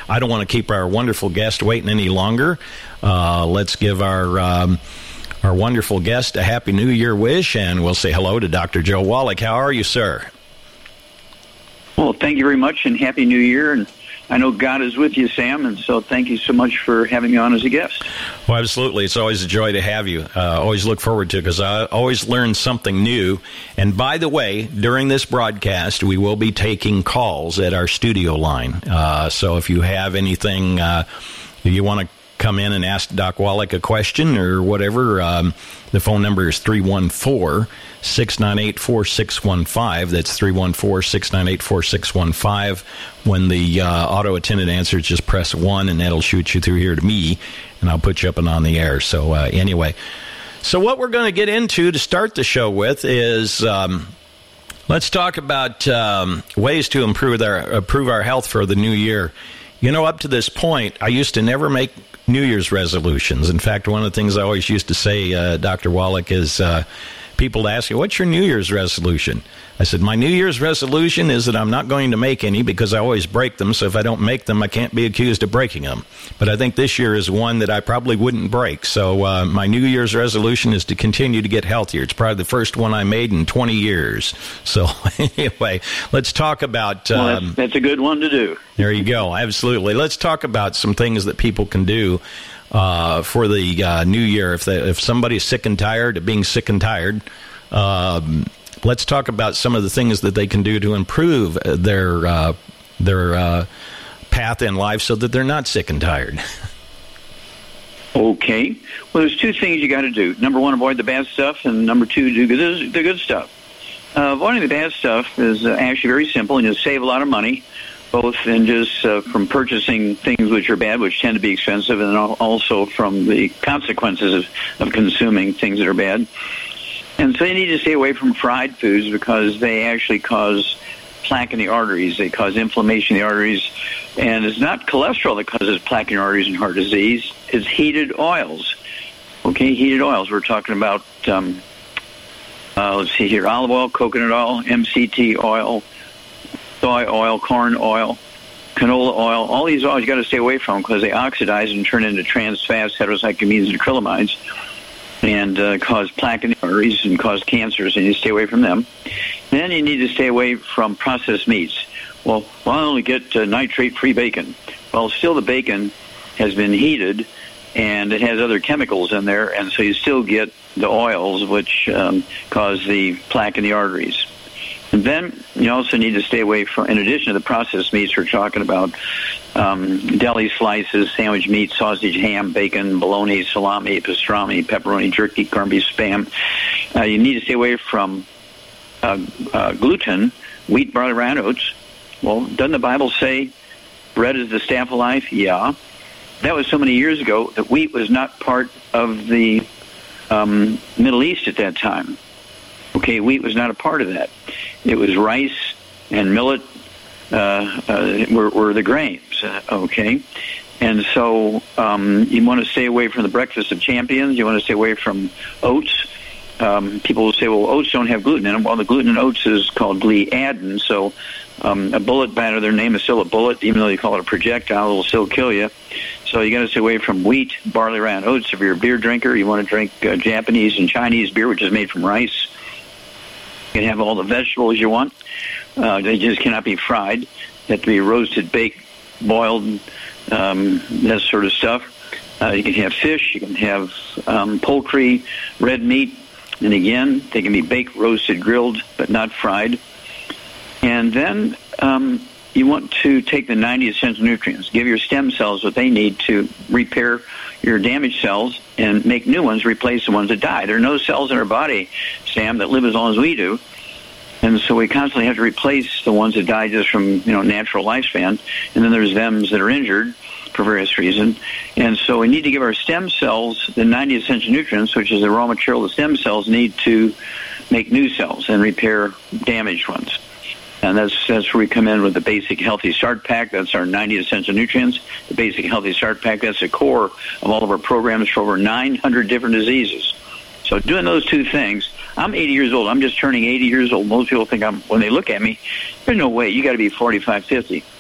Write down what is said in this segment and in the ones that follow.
I don't want to keep our wonderful guest waiting any longer. Let's give our wonderful guest a Happy New Year wish, and we'll say hello to Dr. Joe Wallach. How are you, sir? Well, thank you very much, and Happy New Year. And I know God is with you, Sam, and so thank you so much for having me on as a guest. Well, absolutely. It's always a joy to have you. Always look forward to it because I always learn something new. And by the way, during this broadcast, we will be taking calls at our studio line. So if you have anything you want to come in and ask Doc Wallach a question or whatever, the phone number is 314-698-4615. That's 314-698-4615. When the auto attendant answers, just press 1, and that'll shoot you through here to me, and I'll put you up and on the air. So anyway, so what we're going to get into to start the show with is let's talk about ways to improve our health for the new year. You know, up to this point, I used to never make New Year's resolutions. In fact, one of the things I always used to say, Dr. Wallach, is people ask you, what's your New Year's resolution? I said, my New Year's resolution is that I'm not going to make any because I always break them, so if I don't make them, I can't be accused of breaking them. But I think this year is one that I probably wouldn't break. So my New Year's resolution is to continue to get healthier. It's probably the first one I made in 20 years. So anyway, let's talk about... well, that's a good one to do. There you go. Absolutely. Let's talk about some things that people can do for the new year. If somebody's sick and tired of being sick and tired, let's talk about some of the things that they can do to improve their path in life so that they're not sick and tired. Okay. Well, there's two things you got to do. Number one, avoid the bad stuff, and number two, do the good stuff. Avoiding the bad stuff is actually very simple, and you'll save a lot of money, both in just from purchasing things which are bad, which tend to be expensive, and then also from the consequences of consuming things that are bad. And so you need to stay away from fried foods because they actually cause plaque in the arteries. They cause inflammation in the arteries. And it's not cholesterol that causes plaque in the arteries and heart disease. It's heated oils. Okay, heated oils. We're talking about, let's see here, olive oil, coconut oil, MCT oil, soy oil, corn oil, canola oil. All these oils you got to stay away from because they oxidize and turn into trans fats, heterocyclamines, and acrylamides, and cause plaque in the arteries and cause cancers, and you stay away from them. Then you need to stay away from processed meats. Well, I only get nitrate-free bacon. Well, still the bacon has been heated, and it has other chemicals in there, and so you still get the oils which cause the plaque in the arteries. And then you also need to stay away from, in addition to the processed meats, we're talking about deli slices, sandwich meat, sausage, ham, bacon, bologna, salami, pastrami, pepperoni, jerky, corned beef, Spam. You need to stay away from gluten, wheat, barley, rye, and oats. Well, doesn't the Bible say bread is the staff of life? Yeah. That was so many years ago that wheat was not part of the Middle East at that time. Okay, wheat was not a part of that. It was rice and millet were the grains, okay? And so you want to stay away from the breakfast of champions. You want to stay away from oats. People will say, well, oats don't have gluten in them. Well, the gluten in oats is called gliadin, so a bullet by their name is still a bullet, even though you call it a projectile, it will still kill you. So you got to stay away from wheat, barley, rye, and oats. If you're a beer drinker, you want to drink Japanese and Chinese beer, which is made from rice. You can have all the vegetables you want. They just cannot be fried. They have to be roasted, baked, boiled, that sort of stuff. You can have fish. You can have poultry, red meat. And again, they can be baked, roasted, grilled, but not fried. And then you want to take the 90 essential nutrients, give your stem cells what they need to repair your damaged cells and make new ones, replace the ones that die. There are no cells in our body, Sam, that live as long as we do. And so we constantly have to replace the ones that die just from, natural lifespan. And then there's them that are injured for various reasons. And so we need to give our stem cells the 90 essential nutrients, which is the raw material the stem cells need to make new cells and repair damaged ones. And that's where we come in with the Basic Healthy Start Pack. That's our 90 essential nutrients. The Basic Healthy Start Pack, that's the core of all of our programs for over 900 different diseases. So doing those two things, I'm 80 years old. I'm just turning 80 years old. Most people think when they look at me, there's no way. You got to be 45, 50.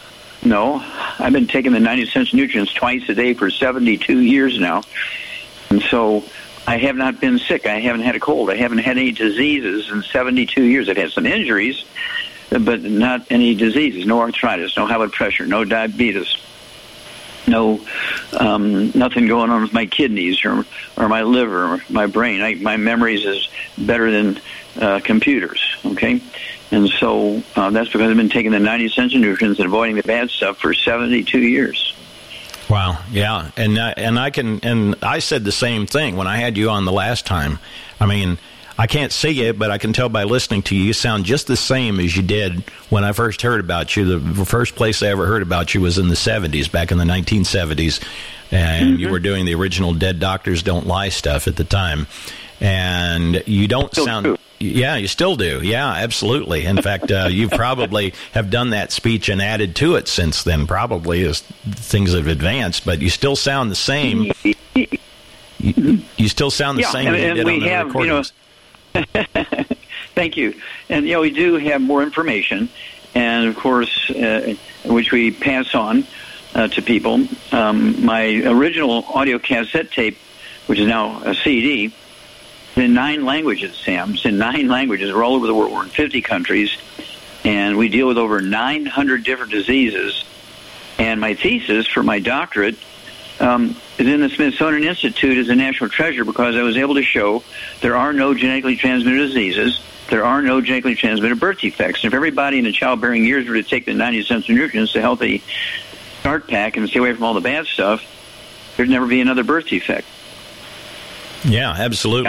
No, I've been taking the 90 Essential Nutrients twice a day for 72 years now. And so I have not been sick. I haven't had a cold. I haven't had any diseases in 72 years. I've had some injuries, but not any diseases. No arthritis, no high blood pressure, no diabetes, no nothing going on with my kidneys or my liver or my brain. My memories is better than computers, okay? And so that's because I've been taking the 90 Essential Nutrients and avoiding the bad stuff for 72 years. Wow, yeah, and I said the same thing when I had you on the last time. I mean, I can't see you, but I can tell by listening to you, you sound just the same as you did when I first heard about you. The first place I ever heard about you was in the 70s, back in the 1970s, and you were doing the original Dead Doctors Don't Lie stuff at the time. And you don't still sound... do. Yeah, you still do. Yeah, absolutely. In fact, you probably have done that speech and added to it since then, probably, as things have advanced. But you still sound the same. You still sound the same as you did on the recordings. Thank you. And, we do have more information, and, of course, which we pass on to people. My original audio cassette tape, which is now a CD, in 9 languages, Sam. It's in 9 languages. We're all over the world. We're in 50 countries, and we deal with over 900 different diseases. And my thesis for my doctorate is in the Smithsonian Institute as a national treasure because I was able to show there are no genetically transmitted diseases. There are no genetically transmitted birth defects. And if everybody in the childbearing years were to take the 90 Essential Nutrients, the healthy start pack, and stay away from all the bad stuff, there'd never be another birth defect. Yeah, absolutely.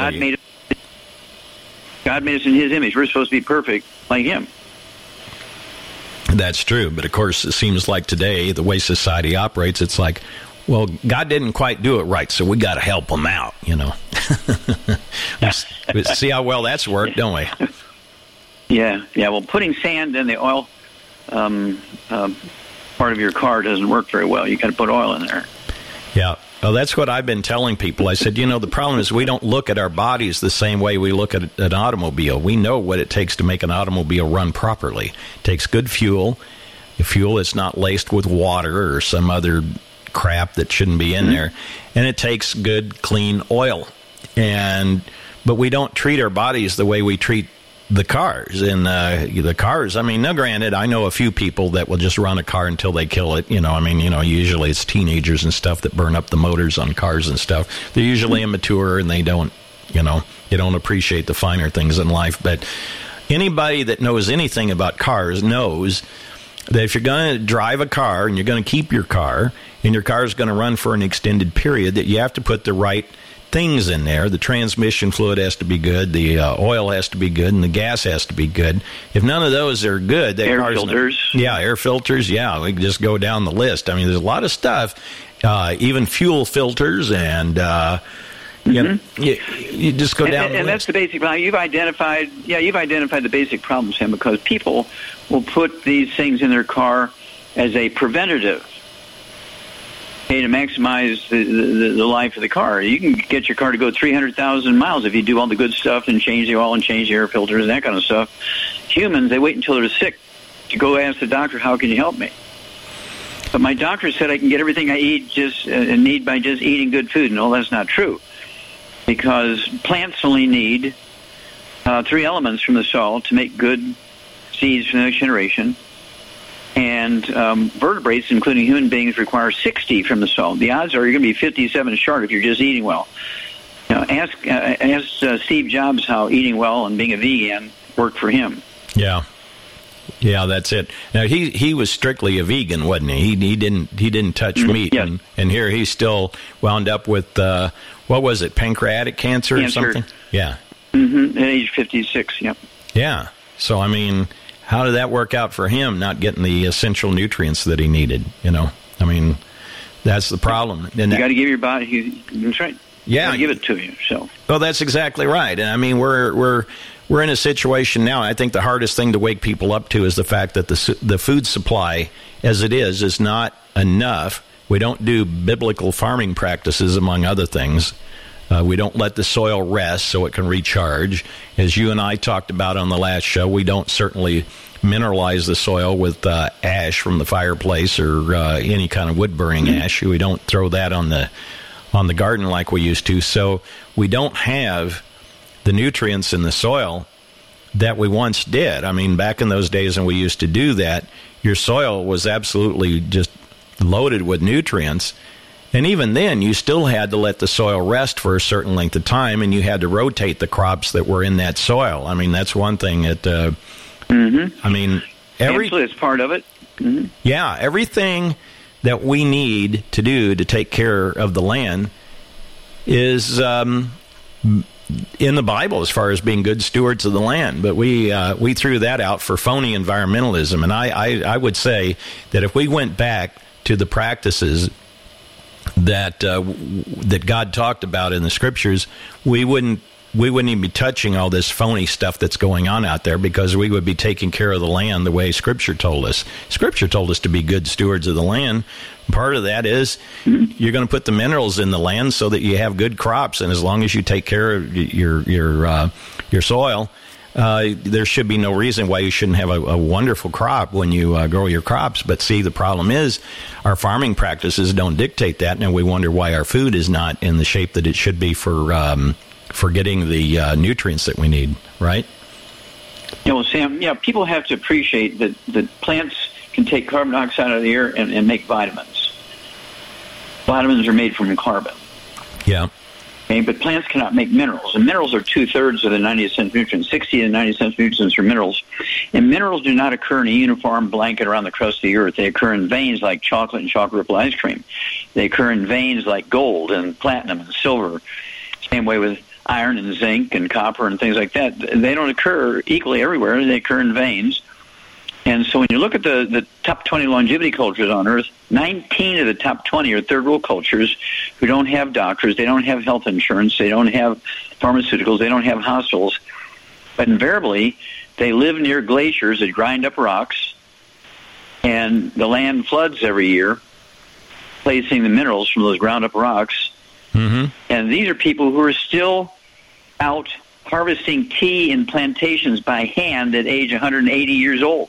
God made us in His image. We're supposed to be perfect like Him. That's true. But, of course, it seems like today, the way society operates, it's like, well, God didn't quite do it right, so we got to help Him out, See how well that's worked, don't we? Yeah. Well, putting sand in the oil part of your car doesn't work very well. You got to put oil in there. Yeah. Well, that's what I've been telling people. I said, the problem is we don't look at our bodies the same way we look at an automobile. We know what it takes to make an automobile run properly. It takes good fuel, fuel that's not laced with water or some other crap that shouldn't be in there, and it takes good, clean oil. But we don't treat our bodies the way we treat the cars. And the cars, now granted, I know a few people that will just run a car until they kill it. Usually it's teenagers and stuff that burn up the motors on cars and stuff. They're usually immature and they don't appreciate the finer things in life. But anybody that knows anything about cars knows that if you're going to drive a car and you're going to keep your car and your car is going to run for an extended period, that you have to put the right things in there. The transmission fluid has to be good, the oil has to be good, and the gas has to be good. If none of those are good, air filters. Air filters. Yeah, we can just go down the list. There's a lot of stuff, even fuel filters, and you just go down. And that's the basic problem. You've identified the basic problem, Sam, because people will put these things in their car as a preventative. To maximize the life of the car. You can get your car to go 300,000 miles if you do all the good stuff and change the oil and change the air filters and that kind of stuff. Humans, they wait until they're sick to go ask the doctor, how can you help me? But my doctor said I can get everything I need by just eating good food. No, that's not true. Because plants only need 3 elements from the soil to make good seeds for the next generation. And vertebrates, including human beings, require 60 from the soil. The odds are you're going to be 57 short if you're just eating well. Ask Steve Jobs how eating well and being a vegan worked for him. Yeah, that's it. Now he was strictly a vegan, wasn't he? He didn't touch meat, yes. and here he's still wound up with what was it, pancreatic cancer or something? Yeah. At age 56. Yep. Yeah. So how did that work out for him, not getting the essential nutrients that he needed? That's the problem. And you got to give your body. That's right. Yeah, give it to you. So. Well, that's exactly right. And we're in a situation now. I think the hardest thing to wake people up to is the fact that the food supply, as it is not enough. We don't do biblical farming practices, among other things. We don't let the soil rest so it can recharge. As you and I talked about on the last show, we don't certainly mineralize the soil with ash from the fireplace or any kind of wood-burning ash. We don't throw that on the garden like we used to. So we don't have the nutrients in the soil that we once did. I mean, back in those days when we used to do that, your soil was absolutely just loaded with nutrients. And even then, you still had to let the soil rest for a certain length of time, and you had to rotate the crops that were in that soil. I mean, that's one thing that, I mean, absolutely, it's part of it. Mm-hmm. Yeah, everything that we need to do to take care of the land is in the Bible as far as being good stewards of the land. But we threw that out for phony environmentalism. And I would say that if we went back to the practices that God talked about in the Scriptures, we wouldn't even be touching all this phony stuff that's going on out there, because we would be taking care of the land the way Scripture told us. Scripture told us to be good stewards of the land. Part of that is you're going to put the minerals in the land so that you have good crops, and as long as you take care of your soil, there should be no reason why you shouldn't have a wonderful crop when you grow your crops. But see, the problem is our farming practices don't dictate that, and we wonder why our food is not in the shape that it should be for getting the nutrients that we need, right? Yeah, well, Sam, people have to appreciate that plants can take carbon dioxide out of the air and make vitamins. Vitamins are made from carbon. Yeah. Okay, but plants cannot make minerals, and minerals are 2/3 of the 90 essential nutrients. 60 to 90 essential nutrients are minerals, and minerals do not occur in a uniform blanket around the crust of the earth. They occur in veins like chocolate and chocolate ripple ice cream. They occur in veins like gold and platinum and silver. Same way with iron and zinc and copper and things like that. They don't occur equally everywhere. They occur in veins. And so when you look at the top 20 longevity cultures on Earth, 19 of the top 20 are third world cultures who don't have doctors, they don't have health insurance, they don't have pharmaceuticals, they don't have hospitals. But invariably, they live near glaciers that grind up rocks, and the land floods every year, placing the minerals from those ground up rocks. Mm-hmm. And these are people who are still out harvesting tea in plantations by hand at age 180 years old.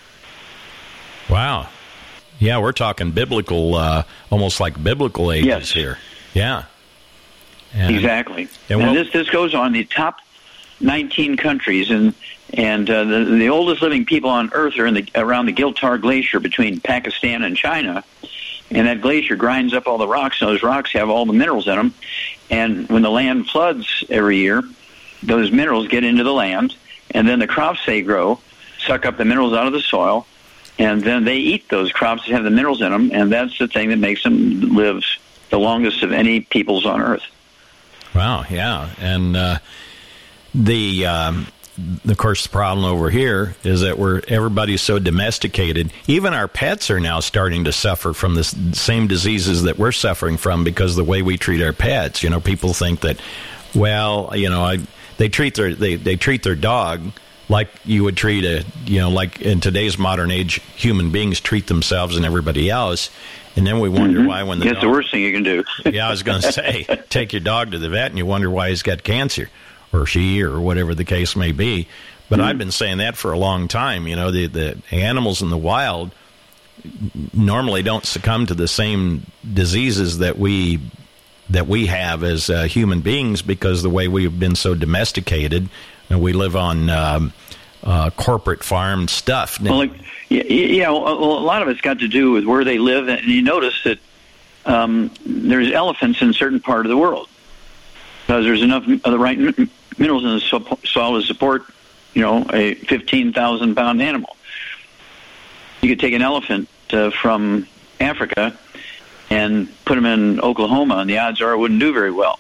Wow. Yeah, we're talking biblical, almost like biblical ages here. Yeah. And, exactly. And this goes on. The top 19 countries, and the oldest living people on Earth are around the Giltar Glacier between Pakistan and China. And that glacier grinds up all the rocks, and those rocks have all the minerals in them. And when the land floods every year, those minerals get into the land, and then the crops they grow suck up the minerals out of the soil, and then they eat those crops that have the minerals in them, and that's the thing that makes them live the longest of any peoples on Earth. Wow, yeah. And of course, the problem over here is that everybody's so domesticated. Even our pets are now starting to suffer from the same diseases that we're suffering from because of the way we treat our pets. You know, people think that, well, you know, they treat their dog like you would treat like in today's modern age, human beings treat themselves and everybody else. And then we wonder why when that's the worst thing you can do. Yeah, I was going to say, take your dog to the vet and you wonder why he's got cancer, or she, or whatever the case may be. But I've been saying that for a long time. You know, the animals in the wild normally don't succumb to the same diseases that we have as human beings, because the way we've been so domesticated, and we live on corporate farmed stuff. Well, a lot of it's got to do with where they live, and you notice that there's elephants in a certain part of the world because there's enough of the right minerals in the soil to support, a 15,000-pound animal. You could take an elephant from Africa and put them in Oklahoma, and the odds are it wouldn't do very well.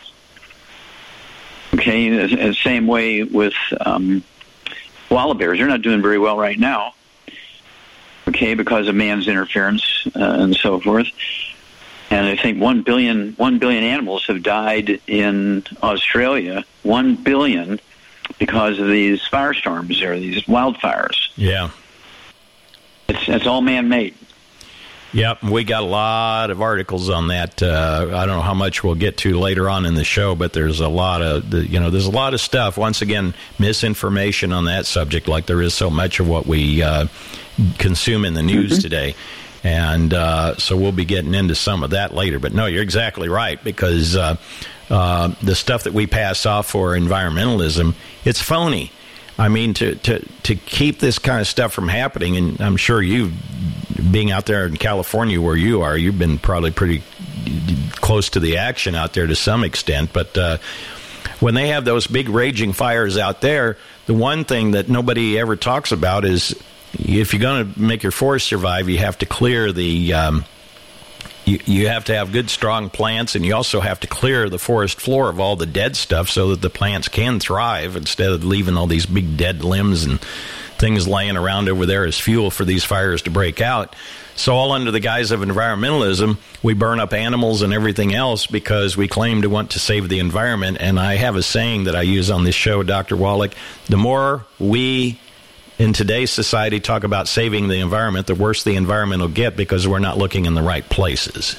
Okay, the same way with koala bears. They're not doing very well right now, okay, because of man's interference and so forth. And I think 1 billion animals have died in Australia, 1 billion, because of these firestorms or these wildfires. Yeah. It's all man-made. Yep, we got a lot of articles on that. I don't know how much we'll get to later on in the show, but there's a lot of there's a lot of stuff. Once again, misinformation on that subject, like there is so much of what we consume in the news today. And so we'll be getting into some of that later. But no, you're exactly right, because the stuff that we pass off for environmentalism, it's phony. I mean, to keep this kind of stuff from happening, and I'm sure you, being out there in California where you are, you've been probably pretty close to the action out there to some extent. But when they have those big raging fires out there, the one thing that nobody ever talks about is if you're going to make your forest survive, you have to clear the you have to have good, strong plants, and you also have to clear the forest floor of all the dead stuff so that the plants can thrive instead of leaving all these big dead limbs and things laying around over there as fuel for these fires to break out. So all under the guise of environmentalism, we burn up animals and everything else because we claim to want to save the environment. And I have a saying that I use on this show, Dr. Wallach, the more we in today's society talk about saving the environment, the worse the environment will get because we're not looking in the right places.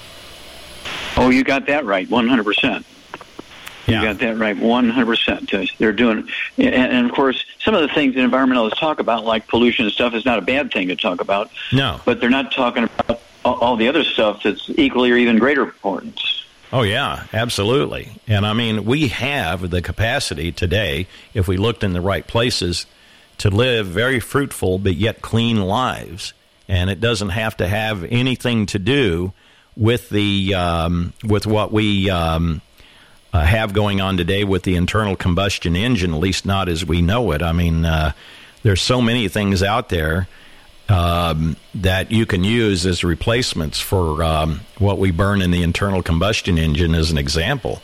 Oh, you got that right, 100%. Yeah. You got that right, 100%. They're doing, and of course, some of the things that environmentalists talk about, like pollution and stuff, is not a bad thing to talk about. No. But they're not talking about all the other stuff that's equally or even greater importance. Oh, yeah, absolutely. And I mean, we have the capacity today, if we looked in the right places, to live very fruitful but yet clean lives. And it doesn't have to have anything to do with the with what we have going on today with the internal combustion engine, at least not as we know it. I mean, there's so many things out there that you can use as replacements for what we burn in the internal combustion engine, as an example.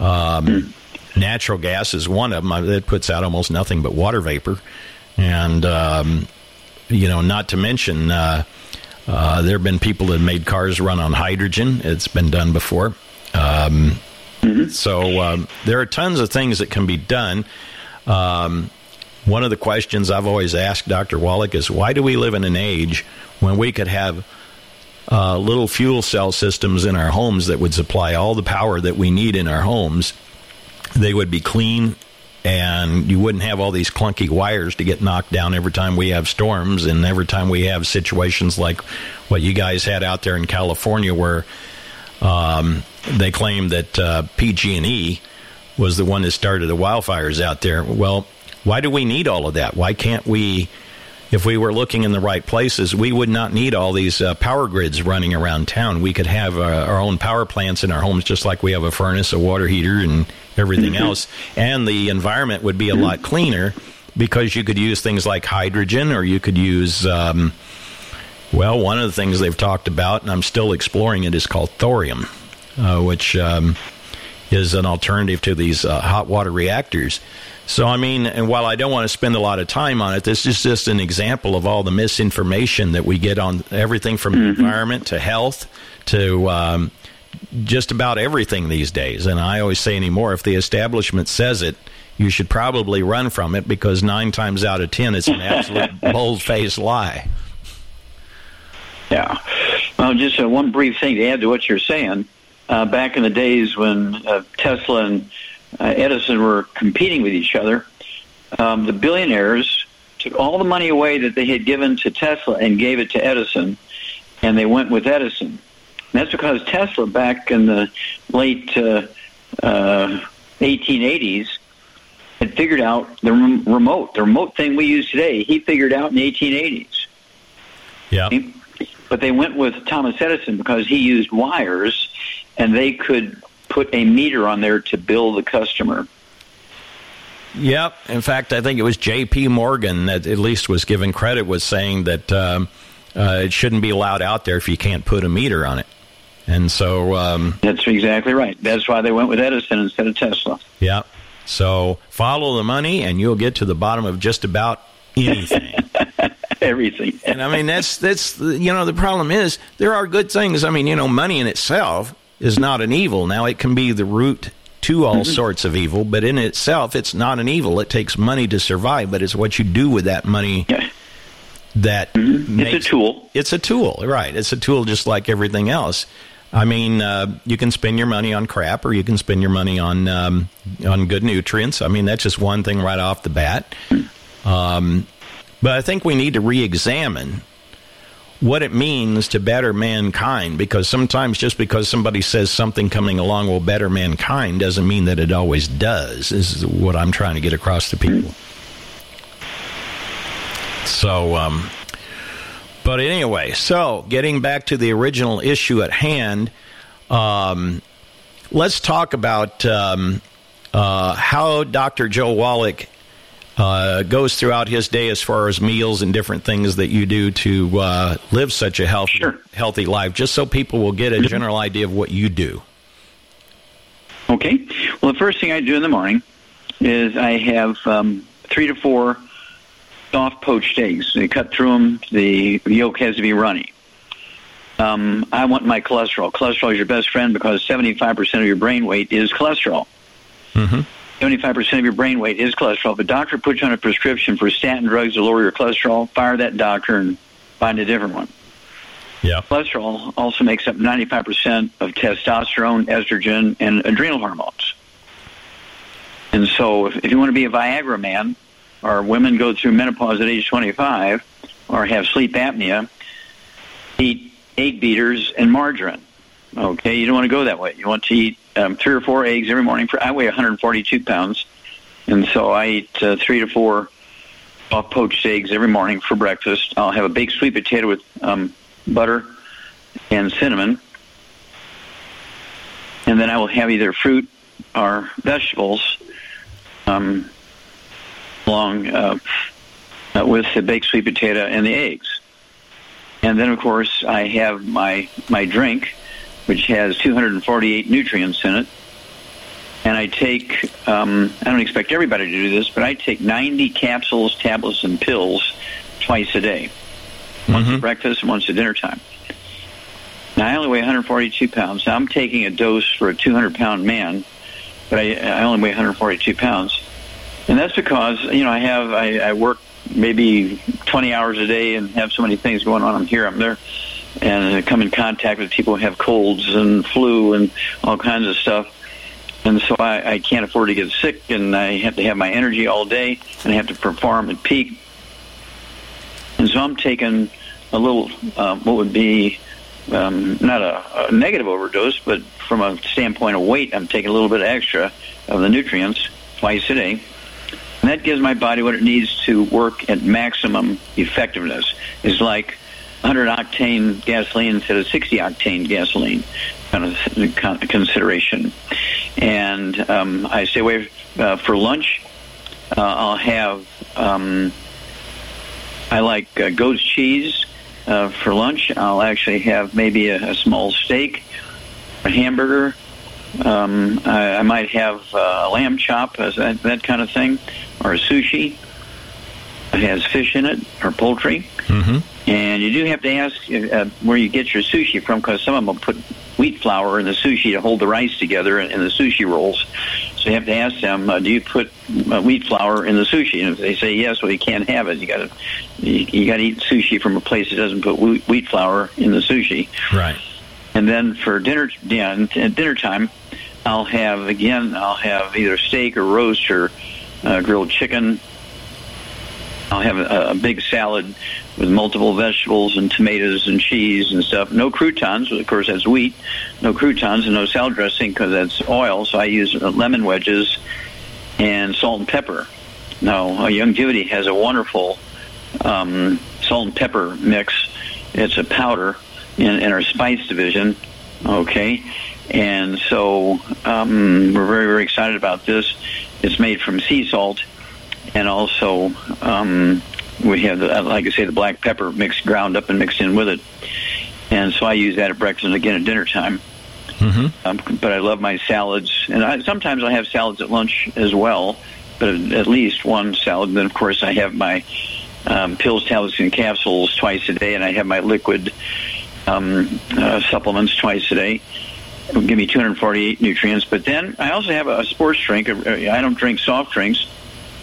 Natural gas is one of them. It puts out almost nothing but water vapor. And, not to mention, there have been people that made cars run on hydrogen. It's been done before. So there are tons of things that can be done. One of the questions I've always asked Dr. Wallach is, why do we live in an age when we could have little fuel cell systems in our homes that would supply all the power that we need in our homes? They would be clean, and you wouldn't have all these clunky wires to get knocked down every time we have storms and every time we have situations like what you guys had out there in California, where they claim that PG&E was the one that started the wildfires out there. Well, why do we need all of that? Why can't we, if we were looking in the right places, we would not need all these power grids running around town. We could have our own power plants in our homes, just like we have a furnace, a water heater, and everything else. And the environment would be a lot cleaner because you could use things like hydrogen, or you could use, one of the things they've talked about, and I'm still exploring it, is called thorium, which is an alternative to these hot water reactors. So, I mean, and while I don't want to spend a lot of time on it, this is just an example of all the misinformation that we get on everything from the environment to health to just about everything these days. And I always say anymore, if the establishment says it, you should probably run from it, because 9 times out of 10, it's an absolute bold-faced lie. Yeah. Well, just one brief thing to add to what you're saying. Back in the days when Tesla and Edison were competing with each other, the billionaires took all the money away that they had given to Tesla and gave it to Edison, and they went with Edison. And that's because Tesla, back in the late 1880s, had figured out the remote thing we use today. He figured out in the 1880s. Yeah. But they went with Thomas Edison because he used wires, and they could put a meter on there to bill the customer. Yep. In fact, I think it was J.P. Morgan that at least was given credit, was saying that it shouldn't be allowed out there if you can't put a meter on it. And so... that's exactly right. That's why they went with Edison instead of Tesla. Yeah. So follow the money, and you'll get to the bottom of just about anything. Everything. And I mean, that's the problem is there are good things. I mean, money in itself is not an evil. Now, it can be the root to all sorts of evil, but in itself, it's not an evil. It takes money to survive, but it's what you do with that money that it's a tool. It's a tool, right? It's a tool just like everything else. I mean, you can spend your money on crap, or you can spend your money on good nutrients. I mean, that's just one thing right off the bat. But I think we need to re-examine what it means to better mankind, because sometimes just because somebody says something coming along will better mankind doesn't mean that it always does, is what I'm trying to get across to people. So, but anyway, so getting back to the original issue at hand, let's talk about how Dr. Joe Wallach goes throughout his day as far as meals and different things that you do to live such a healthy life, just so people will get a general idea of what you do. Okay. Well, the first thing I do in the morning is I have 3 to 4 soft poached eggs. They cut through them. The yolk has to be runny. I want my cholesterol. Cholesterol is your best friend because 75% of your brain weight is cholesterol. 75% of your brain weight is cholesterol. If a doctor puts you on a prescription for statin drugs to lower your cholesterol, fire that doctor and find a different one. Yeah. Cholesterol also makes up 95% of testosterone, estrogen, and adrenal hormones. And so if you want to be a Viagra man, or women go through menopause at age 25, or have sleep apnea, eat egg beaters and margarine. Okay, you don't want to go that way. You want to eat 3 or 4 eggs every morning. I weigh 142 pounds, and so I eat 3 to 4 poached eggs every morning for breakfast. I'll have a baked sweet potato with butter and cinnamon, and then I will have either fruit or vegetables along with the baked sweet potato and the eggs. And then, of course, I have my drink, which has 248 nutrients in it. And I take, I don't expect everybody to do this, but I take 90 capsules, tablets, and pills twice a day. Once at breakfast and once at dinner time. Now, I only weigh 142 pounds. Now, I'm taking a dose for a 200-pound man, but I only weigh 142 pounds. And that's because, I work maybe 20 hours a day and have so many things going on. I'm here, I'm there. And I come in contact with people who have colds and flu and all kinds of stuff. And so I can't afford to get sick, and I have to have my energy all day, and I have to perform at peak. And so I'm taking a little, what would be not a negative overdose, but from a standpoint of weight, I'm taking a little bit extra of the nutrients twice a day. And that gives my body what it needs to work at maximum effectiveness. It's like 100-octane gasoline instead of 60-octane gasoline kind of consideration. And I stay away for lunch. I'll have, I like goat's cheese for lunch. I'll actually have maybe a small steak, a hamburger. I might have a lamb chop, that kind of thing, or a sushi. It has fish in it, or poultry. And you do have to ask where you get your sushi from, because some of them will put wheat flour in the sushi to hold the rice together in the sushi rolls. So you have to ask them, do you put wheat flour in the sushi? And if they say yes, well, you can't have it. You got to eat sushi from a place that doesn't put wheat flour in the sushi. Right. And then for dinner, at dinner time, I'll have either steak or roast or grilled chicken. I'll have a big salad with multiple vegetables and tomatoes and cheese and stuff. No croutons, of course, that's wheat. No croutons and no salad dressing because that's oil. So I use lemon wedges and salt and pepper. Now, Youngevity has a wonderful salt and pepper mix. It's a powder in our spice division. Okay. And so we're very, very excited about this. It's made from sea salt. And also, we have, like I say, the black pepper mixed, ground up and mixed in with it. And so I use that at breakfast and again at dinner time. But I love my salads. And sometimes I have salads at lunch as well, but at least one salad. And then, of course, I have my pills, tablets, and capsules twice a day, and I have my liquid supplements twice a day. It'll give me 248 nutrients. But then I also have a sports drink. I don't drink soft drinks.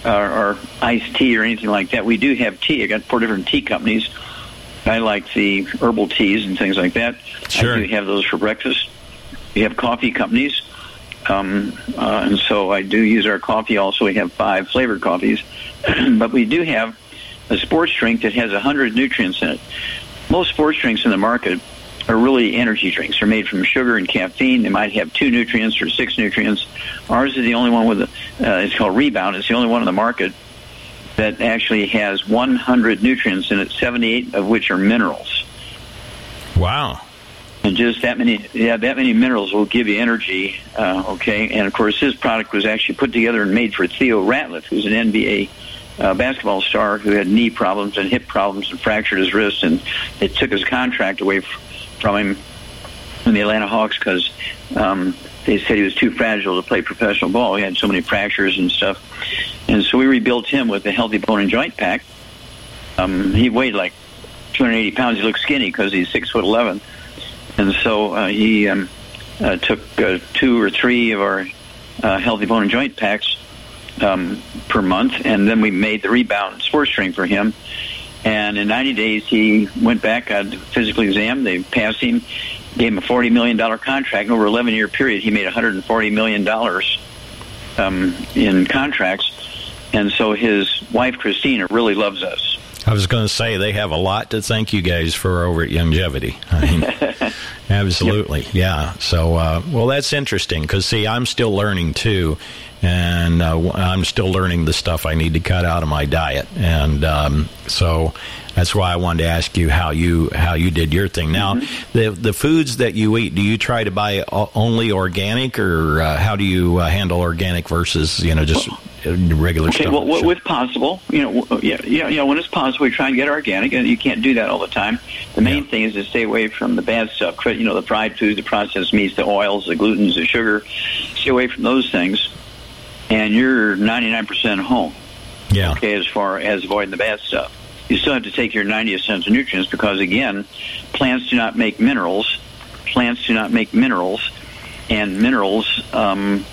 or iced tea or anything like that. We do have tea. I got 4 different tea companies. I like the herbal teas and things like that. Sure. I do have those for breakfast. We have coffee companies, and so I do use our coffee also. We have 5 flavored coffees, but we do have a sports drink that has 100 nutrients in it. Most sports drinks in the market are really energy drinks. They're made from sugar and caffeine. They might have 2 nutrients or 6 nutrients. Ours is the only one with it's called Rebound. It's the only one in the market that actually has 100 nutrients in it, 78 of which are minerals. Wow. And just that many minerals will give you energy, okay? And, of course, this product was actually put together and made for Theo Ratliff, who's an NBA basketball star who had knee problems and hip problems and fractured his wrist, and it took his contract away from him in the Atlanta Hawks because they said he was too fragile to play professional ball. He had so many fractures and stuff. And so we rebuilt him with a Healthy Bone and Joint Pack. He weighed like 280 pounds. He looked skinny because he's 6'11". And so he took 2 or 3 of our Healthy Bone and Joint Packs per month, and then we made the Rebound sports drink for him. And in 90 days, he went back, got a physical exam. They passed him, gave him a $40 million contract. And over an 11-year period, he made $140 million in contracts. And so his wife, Christina, really loves us. I was going to say they have a lot to thank you guys for over at Youngevity. I mean, absolutely, yep. Yeah. So, well, that's interesting because, see, I'm still learning too, and I'm still learning the stuff I need to cut out of my diet, and so that's why I wanted to ask you how you did your thing. Now, the foods that you eat, do you try to buy only organic, or how do you handle organic versus just regular stuff? Well, with possible, when it's possible, we try and get organic, and you can't do that all the time. The main thing is to stay away from the bad stuff. The fried foods, the processed meats, the oils, the glutens, the sugar. Stay away from those things, and you're 99% home. Yeah. Okay, as far as avoiding the bad stuff. You still have to take your 90 essential nutrients because, again, plants do not make minerals. Plants do not make minerals, and minerals make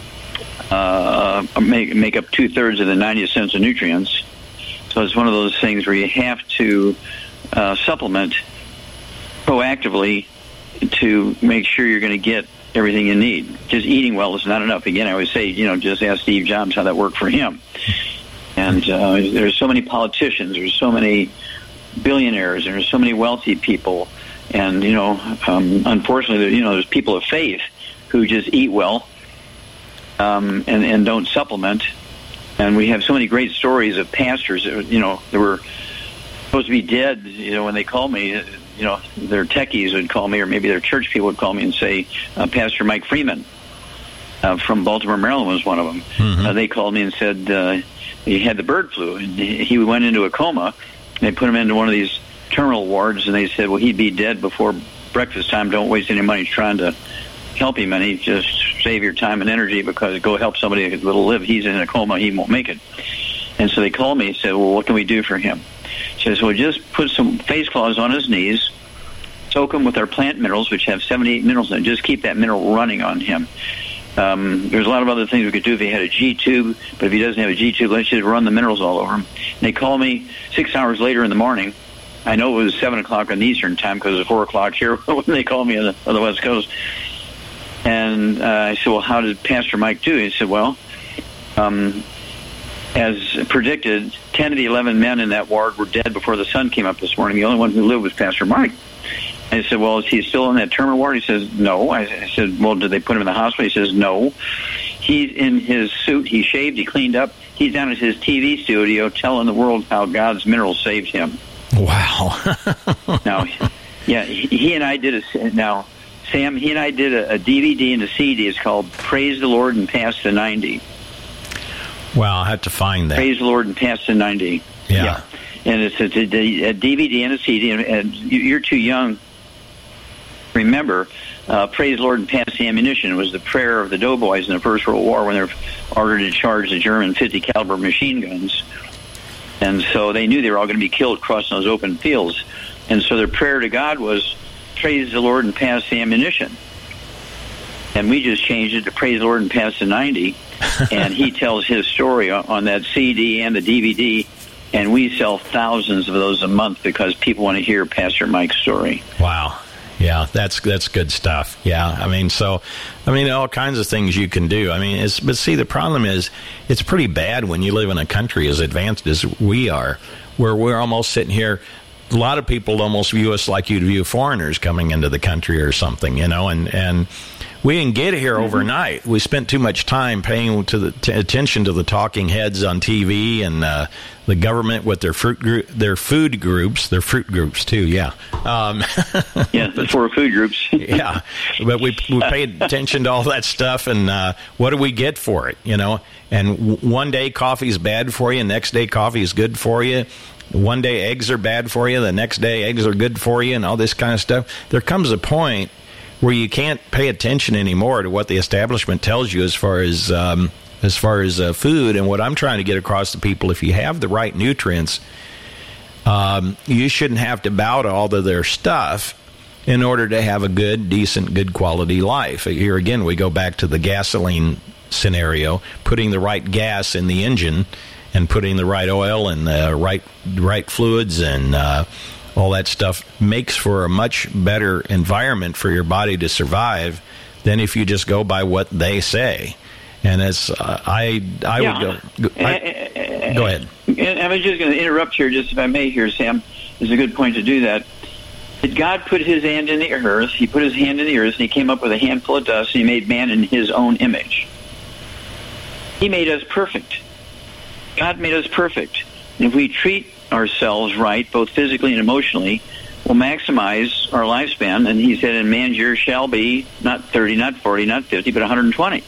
up 2/3 of the 90 essential nutrients. So it's one of those things where you have to supplement proactively to make sure you're going to get everything you need. Just eating well is not enough. Again, I always say, just ask Steve Jobs how that worked for him. And there's so many politicians, there's so many billionaires, there's so many wealthy people, and unfortunately, there's people of faith who just eat well and don't supplement. And we have so many great stories of pastors that were supposed to be dead. When they called me, their techies would call me, or maybe their church people would call me and say, Pastor Mike Freeman from Baltimore, Maryland was one of them. Mm-hmm. They called me and said he had the bird flu, and he went into a coma. They put him into one of these terminal wards, and they said, well, he'd be dead before breakfast time. Don't waste any money trying to help him, and he just save your time and energy because go help somebody that'll live. He's in a coma. He won't make it. And so they called me and said, well, what can we do for him? She says, well, just put some face cloths on his knees, soak them with our plant minerals, which have 78 minerals in it. Just keep that mineral running on him. There's a lot of other things we could do if he had a G-tube, but if he doesn't have a G-tube, let's just run the minerals all over him. And they call me 6 hours later in the morning. I know it was 7 o'clock on Eastern time because it's 4 o'clock here when they call me on the West Coast. And I said, well, how did Pastor Mike do? He said, well, as predicted, 10 of the 11 men in that ward were dead before the sun came up this morning. The only one who lived was Pastor Mike. I said, well, is he still in that terminal ward? He says, no. I said, well, did they put him in the hospital? He says, no. He's in his suit. He shaved. He cleaned up. He's down at his TV studio telling the world how God's minerals saved him. Wow. Now, yeah, he and I did now, Sam, he and I did a DVD and a CD. It's called Praise the Lord and Pass the 90. Wow, I'll have to find that. Praise the Lord and Pass the 90. Yeah. And it's a DVD and a CD, and you're too young. Remember, Praise the Lord and Pass the Ammunition was the prayer of the doughboys in the First World War when they were ordered to charge the German 50 caliber machine guns. And so they knew they were all going to be killed crossing those open fields. And so their prayer to God was, praise the Lord and pass the ammunition. And we just changed it to Praise the Lord and Pass the 90. And he tells his story on that CD and the DVD. And we sell thousands of those a month because people want to hear Pastor Mike's story. Wow. Yeah, that's good stuff. Yeah, all kinds of things you can do. But see, the problem is it's pretty bad when you live in a country as advanced as we are, where we're almost sitting here. A lot of people almost view us like you'd view foreigners coming into the country or something, and we didn't get here overnight. We spent too much time paying attention to the talking heads on TV and the government with their fruit groups too. Yeah, the 4 food groups. Yeah, but we paid attention to all that stuff, and what do we get for it? And one day coffee's bad for you, next day coffee is good for you. One day eggs are bad for you, the next day eggs are good for you, and all this kind of stuff. There comes a point where you can't pay attention anymore to what the establishment tells you as far as food. And what I'm trying to get across to people, if you have the right nutrients, you shouldn't have to bow to all of their stuff in order to have a good quality life. Here again, we go back to the gasoline scenario, putting the right gas in the engine and putting the right oil and the right fluids and all that stuff makes for a much better environment for your body to survive than if you just go by what they say. And as I would go ahead. And I was just going to interrupt here, just if I may here, Sam. It's a good point to do that. Did God put his hand in the earth? He put his hand in the earth, and he came up with a handful of dust, and he made man in his own image. He made us perfect. God made us perfect. And if we treat ourselves right, both physically and emotionally, we'll maximize our lifespan. And he said, in man's years shall be not 30, not 40, not 50, but 120.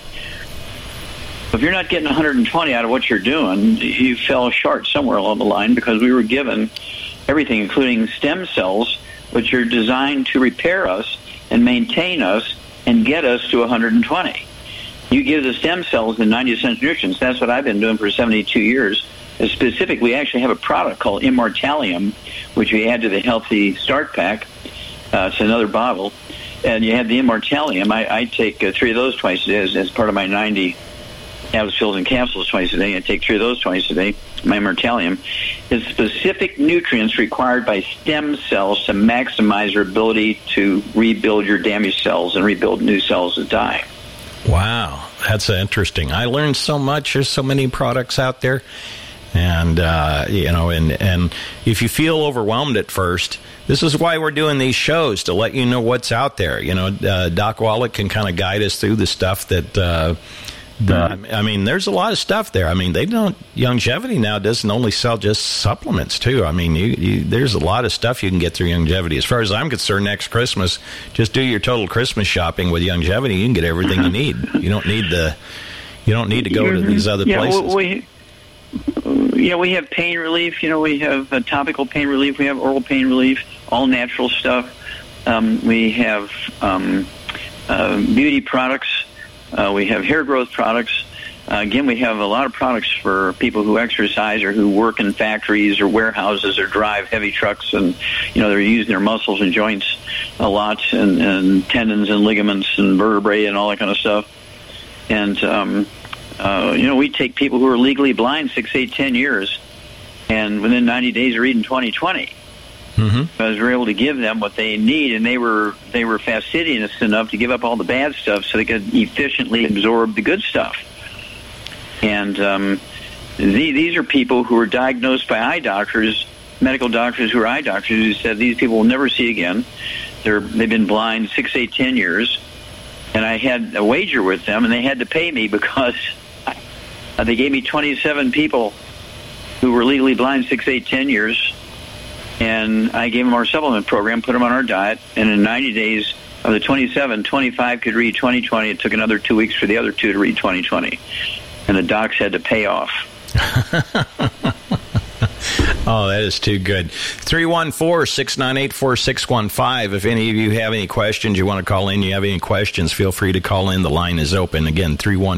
If you're not getting 120 out of what you're doing, you fell short somewhere along the line, because we were given everything, including stem cells, which are designed to repair us and maintain us and get us to 120. You give the stem cells the 90 essential nutrients. That's what I've been doing for 72 years. Specifically, we actually have a product called Immortalium, which we add to the Healthy Start Pack. It's another bottle. And you have the Immortalium. I take 3 of those twice a day as part of my 90 tablets, pills, and capsules twice a day. I take 3 of those twice a day. My Immortalium is specific nutrients required by stem cells to maximize your ability to rebuild your damaged cells and rebuild new cells that die. Wow, that's interesting. I learned so much. There's so many products out there. And, and if you feel overwhelmed at first, this is why we're doing these shows, to let you know what's out there. Doc Wallach can kind of guide us through the stuff that, there's a lot of stuff there. Longevity now doesn't only sell just supplements, too. There's a lot of stuff you can get through Longevity. As far as I'm concerned, next Christmas, just do your total Christmas shopping with Longevity. You can get everything you need. You don't need to go to these other places. We have pain relief. We have topical pain relief. We have oral pain relief, all natural stuff. We have beauty products. We have hair growth products. Again, we have a lot of products for people who exercise or who work in factories or warehouses or drive heavy trucks, and they're using their muscles and joints a lot, and tendons and ligaments and vertebrae and all that kind of stuff. And we take people who are legally blind 6, 8, 10 years, and within 90 days are reading 20/20. Because we're able to give them what they need, and they were fastidious enough to give up all the bad stuff so they could efficiently absorb the good stuff. And these are people who were diagnosed by eye doctors, medical doctors who are eye doctors, who said these people will never see again. They've been blind 6, 8, 10 years. And I had a wager with them, and they had to pay me because they gave me 27 people who were legally blind 6, 8, 10 years. And I gave them our supplement program, put them on our diet, and in 90 days of the 27, 25 could read 20/20. It took another 2 weeks for the other 2 to read 20/20. And the docs had to pay off. Oh, that is too good. 314-698-4615. If any of you have any questions, you want to call in, you have any questions, feel free to call in. The line is open. Again,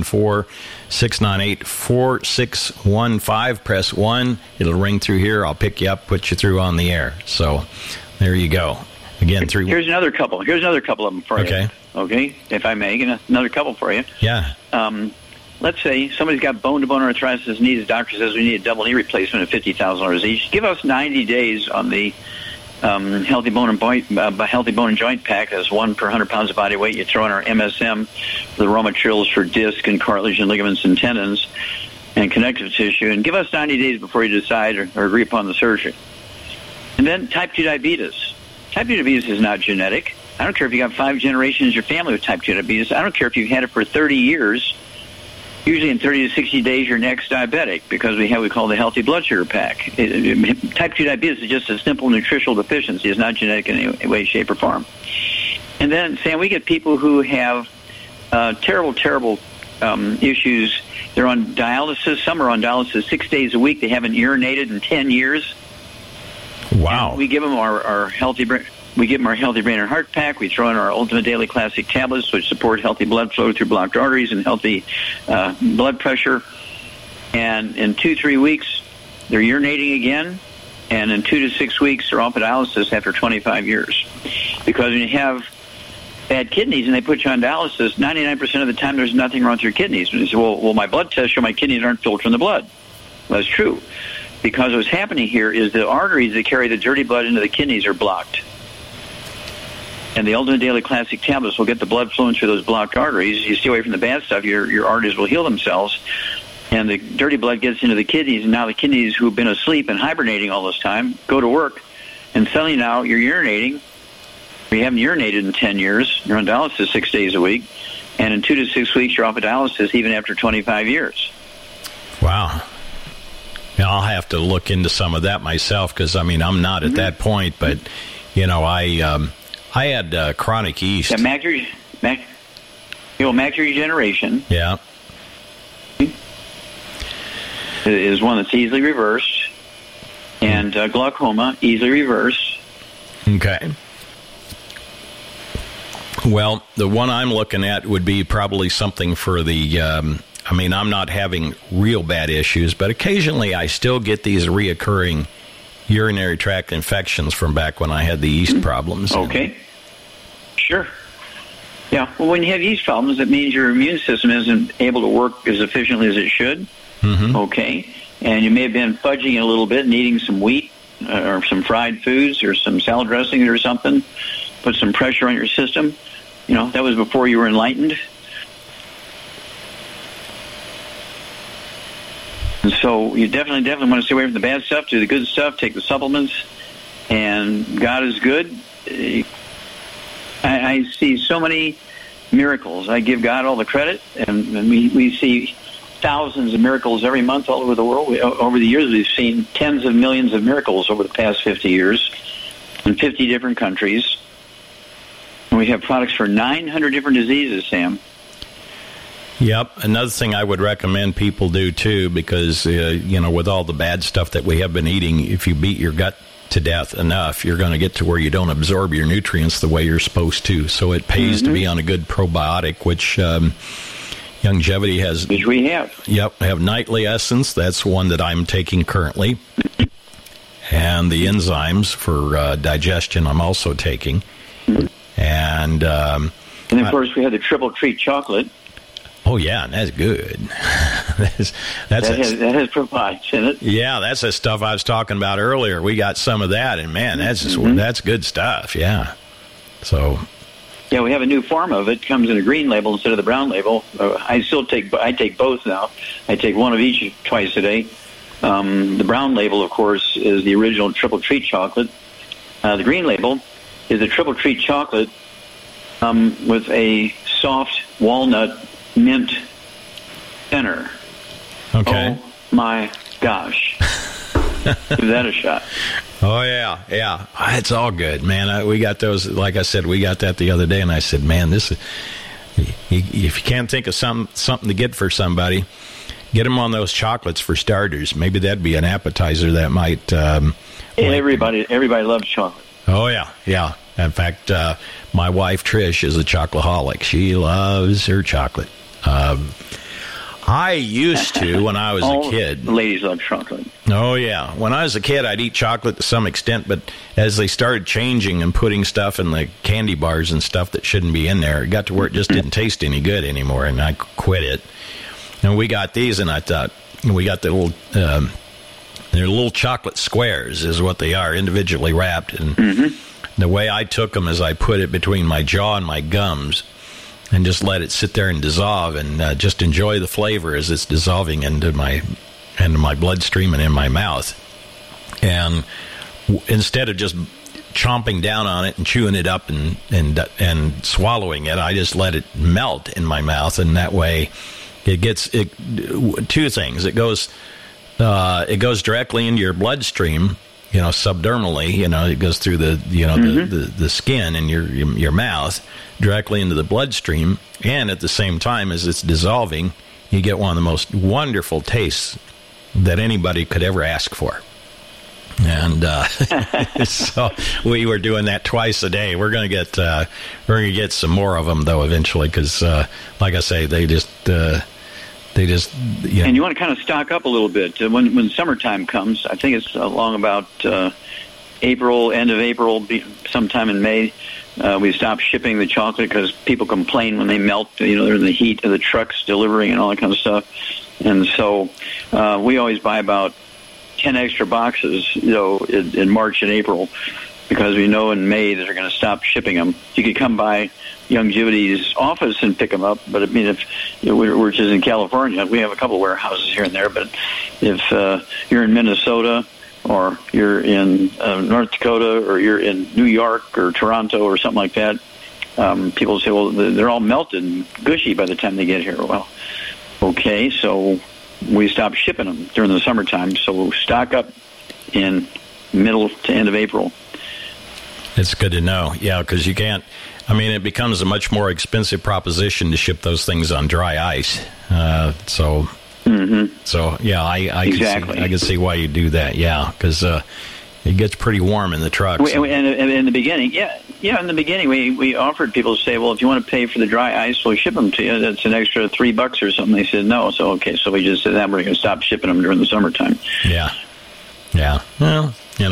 314-698-4615. Press 1. It'll ring through here. I'll pick you up, put you through on the air. So there you go. Again, Here's another couple of them for you. Okay. okay, if I may, and another couple for you. Yeah. Let's say somebody's got bone-to-bone arthritis knees. The doctor says we need a double knee replacement of $50,000 each. Give us 90 days on the Healthy Bone and Joint Pack. That's 1 per 100 pounds of body weight. You throw in our MSM, the raw materials for disc and cartilage and ligaments and tendons and connective tissue, and give us 90 days before you decide or agree upon the surgery. And then type 2 diabetes. Type 2 diabetes is not genetic. I don't care if you got 5 generations in your family with type 2 diabetes. I don't care if you've had it for 30 years. Usually in 30 to 60 days, you're next diabetic because we have what we call the Healthy Blood Sugar Pack. Type 2 diabetes is just a simple nutritional deficiency. It's not genetic in any way, shape, or form. And then, Sam, we get people who have terrible issues. They're on dialysis. Some are on dialysis 6 days a week. They haven't urinated in 10 years. Wow. And we give them our Healthy Brain. We give them our Healthy Brain and Heart Pack. We throw in our Ultimate Daily Classic tablets, which support healthy blood flow through blocked arteries and healthy blood pressure. And in 2-3 weeks, they're urinating again. And in 2 to 6 weeks, they're off of dialysis after 25 years. Because when you have bad kidneys and they put you on dialysis, 99% of the time there's nothing wrong with your kidneys. And you say, well, my blood tests show my kidneys aren't filtering the blood. Well, that's true. Because what's happening here is the arteries that carry the dirty blood into the kidneys are blocked. And the Ultimate Daily Classic tablets will get the blood flowing through those blocked arteries. You stay away from the bad stuff, your arteries will heal themselves. And the dirty blood gets into the kidneys, and now the kidneys who have been asleep and hibernating all this time go to work. And suddenly now you're urinating. You haven't urinated in 10 years. You're on dialysis 6 days a week. And in 2 to 6 weeks, you're off of dialysis even after 25 years. Wow. Now, I'll have to look into some of that myself because, I mean, I'm not at that point. But, you know, I had chronic yeast. Yeah, macular degeneration. Yeah. Is one that's easily reversed. And glaucoma, easily reversed. Okay. Well, the one I'm looking at would be probably something for the, I mean, I'm not having real bad issues, but occasionally I still get these reoccurring urinary tract infections from back when I had the yeast problems. Okay. Sure. Yeah. Well, when you have yeast problems, it means your immune system isn't able to work as efficiently as it should. Mm-hmm. Okay. And you may have been fudging it a little bit and eating some wheat or some fried foods or some salad dressing or something. Put some pressure on your system. You know, that was before you were enlightened. And so you definitely want to stay away from the bad stuff, do the good stuff, take the supplements, and God is good. I see so many miracles. I give God all the credit, and we see thousands of miracles every month all over the world. Over the years, we've seen tens of millions of miracles over the past 50 years in 50 different countries. And we have products for 900 different diseases, Sam. Yep. Another thing I would recommend people do, too, because, you know, with all the bad stuff that we have been eating, if you beat your gut to death enough, you're going to get to where you don't absorb your nutrients the way you're supposed to. So it pays to be on a good probiotic, which Youngevity has. Which we have. Yep. I have Nightly Essence. That's one that I'm taking currently. And the enzymes for digestion I'm also taking. And then, of course, we have the Triple Treat chocolate. Oh, yeah, that's good. that has probiotics in it. Yeah, that's the stuff I was talking about earlier. We got some of that, and, man, that's good stuff, yeah. So, yeah, we have a new form of it. It comes in a green label instead of the brown label. I take both now. I take one of each twice a day. The brown label, of course, is the original Triple Treat chocolate. The green label is a Triple Treat chocolate with a soft walnut mint center. Okay. Oh, my gosh. Give that a shot. Oh, yeah. It's all good, man. We got those, like I said, we got that the other day, and I said, man, this is, if you can't think of something to get for somebody, get them on those chocolates for starters. Maybe that'd be an appetizer that might... everybody loves chocolate. Oh, yeah. In fact, my wife, Trish, is a chocoholic. She loves her chocolate. I used to when I was a kid. Ladies love chocolate. Oh, yeah. When I was a kid, I'd eat chocolate to some extent, but as they started changing and putting stuff in the candy bars and stuff that shouldn't be in there, it got to where it just didn't taste any good anymore, and I quit it. And we got these, and I thought, we got the little, they're little chocolate squares is what they are, individually wrapped. And the way I took them is I put it between my jaw and my gums, and just let it sit there and dissolve, and just enjoy the flavor as it's dissolving into my bloodstream and in my mouth. And instead of just chomping down on it and chewing it up and swallowing it, I just let it melt in my mouth, and that way it gets two things. It goes directly into your bloodstream, subdermally. It goes through the skin in your mouth directly into the bloodstream, and at the same time as it's dissolving, you get one of the most wonderful tastes that anybody could ever ask for. And so we were doing that twice a day. We're going to get some more of them though eventually, because like I say, they just. And you want to kind of stock up a little bit when summertime comes. I think it's along about April, end of April, sometime in May. We stop shipping the chocolate because people complain when they melt. They're in the heat of the trucks delivering and all that kind of stuff. And so we always buy about 10 extra boxes, in March and April, because we know in May that they're going to stop shipping them. You could come by Youngevity's office and pick them up, but I mean, if we're just in California, we have a couple of warehouses here and there. But if you're in Minnesota, or you're in North Dakota, or you're in New York or Toronto or something like that, people say, well, they're all melted and gushy by the time they get here. Well, okay, so we stop shipping them during the summertime, so we'll stock up in middle to end of April. It's good to know, yeah, because you can't. I mean, it becomes a much more expensive proposition to ship those things on dry ice. So yeah, I can see why you do that. Yeah, because it gets pretty warm in the trucks. And in the beginning, in the beginning, we offered people to say, well, if you want to pay for the dry ice, we'll ship them to you. That's an extra $3 or something. They said no. So okay, so we just said that we're going to stop shipping them during the summertime. Yeah. Well,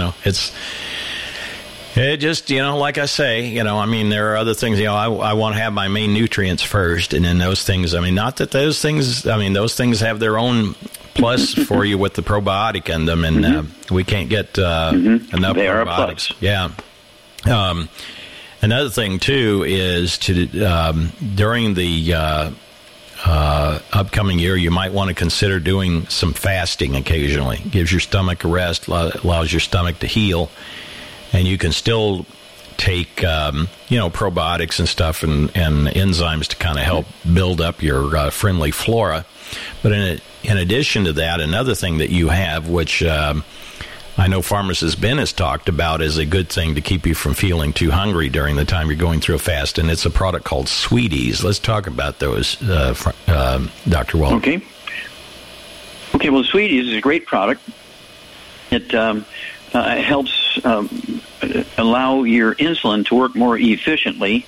it just, like I say, I mean, there are other things, I want to have my main nutrients first, and then those things, I mean, not that those things have their own plus for you with the probiotic in them, and we can't get enough they probiotics. Yeah. Another thing, too, is to during the upcoming year, you might want to consider doing some fasting occasionally. It gives your stomach a rest, allows your stomach to heal. And you can still take, probiotics and stuff and enzymes to kind of help build up your friendly flora. But in addition to that, another thing that you have, which I know Pharmacist Ben has talked about, is a good thing to keep you from feeling too hungry during the time you're going through a fast, and it's a product called Sweeties. Let's talk about those, Dr. Wald. Okay, well, Sweeties is a great product. It helps allow your insulin to work more efficiently,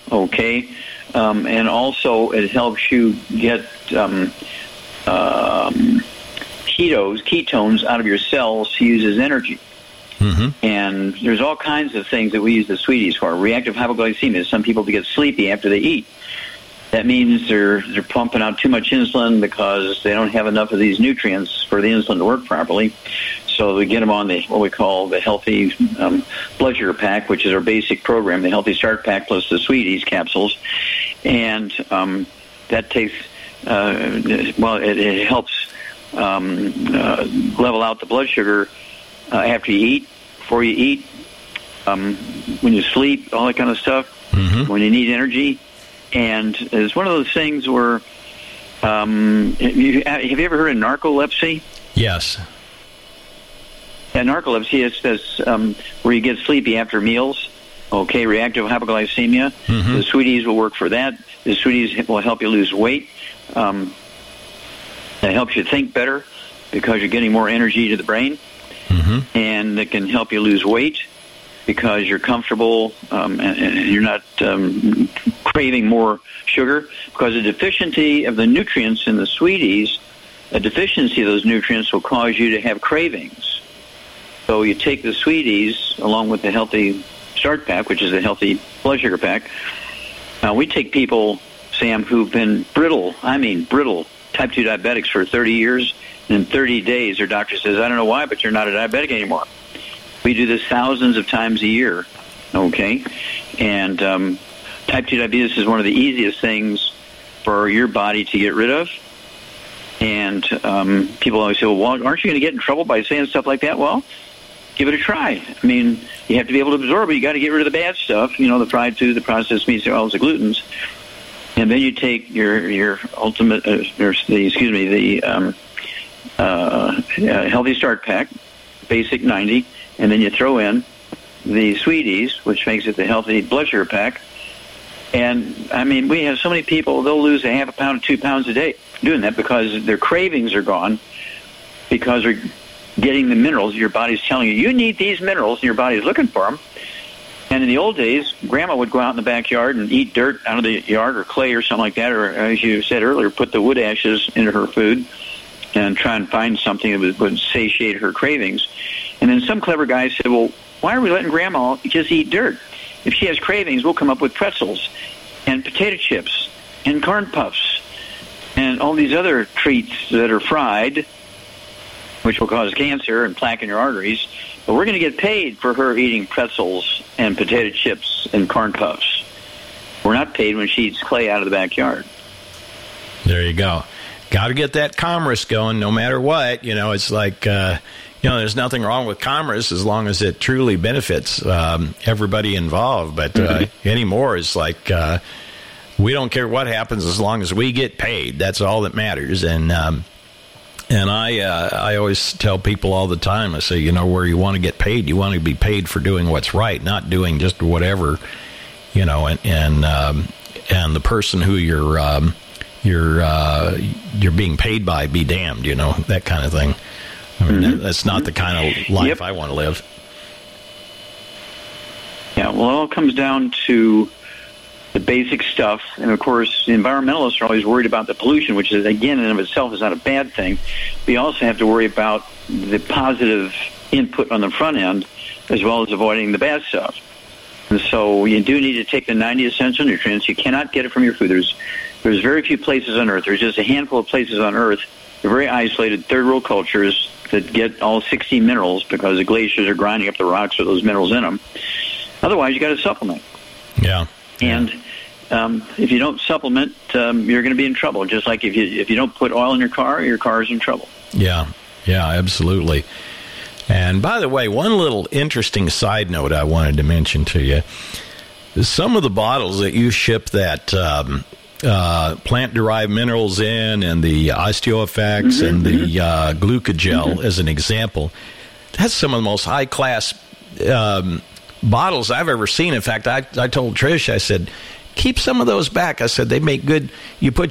and also it helps you get ketones out of your cells to use as energy. And there's all kinds of things that we use the Sweeties for. Reactive hypoglycemia. Some people get sleepy after they eat. That means they're pumping out too much insulin because they don't have enough of these nutrients for the insulin to work properly. So we get them on what we call the Healthy Blood Sugar Pack, which is our basic program, the Healthy Start Pack plus the Sweeties capsules. And that takes, it helps level out the blood sugar after you eat, before you eat, when you sleep, all that kind of stuff, when you need energy. And it's one of those things where, have you ever heard of narcolepsy? Yes. Yeah, narcolepsy is where you get sleepy after meals. Reactive hypoglycemia. The Sweeties will work for that. The Sweeties will help you lose weight. It helps you think better because you're getting more energy to the brain. And it can help you lose weight. because you're comfortable and you're not craving more sugar, because a deficiency of the nutrients in the sweeties, a deficiency of those nutrients will cause you to have cravings. So you take the sweeties along with the Healthy Start Pack, which is a healthy blood sugar pack. We take people, Sam, who've been brittle type 2 diabetics for 30 years, and in 30 days their doctor says, I don't know why, but you're not a diabetic anymore. We do this thousands of times a year, okay? And type 2 diabetes is one of the easiest things for your body to get rid of. And people always say, well, aren't you going to get in trouble by saying stuff like that? Well, give it a try. I mean, you have to be able to absorb it. You got to get rid of the bad stuff, the fried food, the processed meats, all the glutens. And then you take your ultimate, Healthy Start Pack, basic 90, and then you throw in the sweeties, which makes it the Healthy Blood Sugar Pack. And, I mean, we have so many people, they'll lose a half a pound to 2 pounds a day doing that because their cravings are gone, because they're getting the minerals. Your body's telling you need these minerals, and your body's looking for them. And in the old days, Grandma would go out in the backyard and eat dirt out of the yard or clay or something like that, or, as you said earlier, put the wood ashes into her food and try and find something that would satiate her cravings. And then some clever guy said, well, why are we letting Grandma just eat dirt? If she has cravings, we'll come up with pretzels and potato chips and corn puffs and all these other treats that are fried, which will cause cancer and plaque in your arteries. But we're going to get paid for her eating pretzels and potato chips and corn puffs. We're not paid when she eats clay out of the backyard. There you go. Got to get that commerce going no matter what. It's like, there's nothing wrong with commerce as long as it truly benefits everybody involved. But anymore, it's like we don't care what happens as long as we get paid. That's all that matters. And I always tell people all the time, I say, where you want to get paid, you want to be paid for doing what's right, not doing just whatever, and the person who you're being paid by, be damned, that kind of thing. I mean, that's not the kind of life I want to live. Yeah, well, it all comes down to the basic stuff. And, of course, the environmentalists are always worried about the pollution, which is, again, in and of itself is not a bad thing. We also have to worry about the positive input on the front end as well as avoiding the bad stuff. And so you do need to take the 90 essential nutrients. You cannot get it from your food. There's very few places on Earth. There's just a handful of places on Earth. They're very isolated third-world cultures that get all 60 minerals because the glaciers are grinding up the rocks with those minerals in them. Otherwise, you got to supplement. Yeah. And if you don't supplement, you're going to be in trouble. Just like if you don't put oil in your car is in trouble. Yeah, absolutely. And by the way, one little interesting side note I wanted to mention to you is some of the bottles that you ship that plant-derived minerals in, and the OsteoFX and the Glucogel, as an example, that's some of the most high-class bottles I've ever seen. In fact, I told Trish, I said, keep some of those back. I said, they make good. You could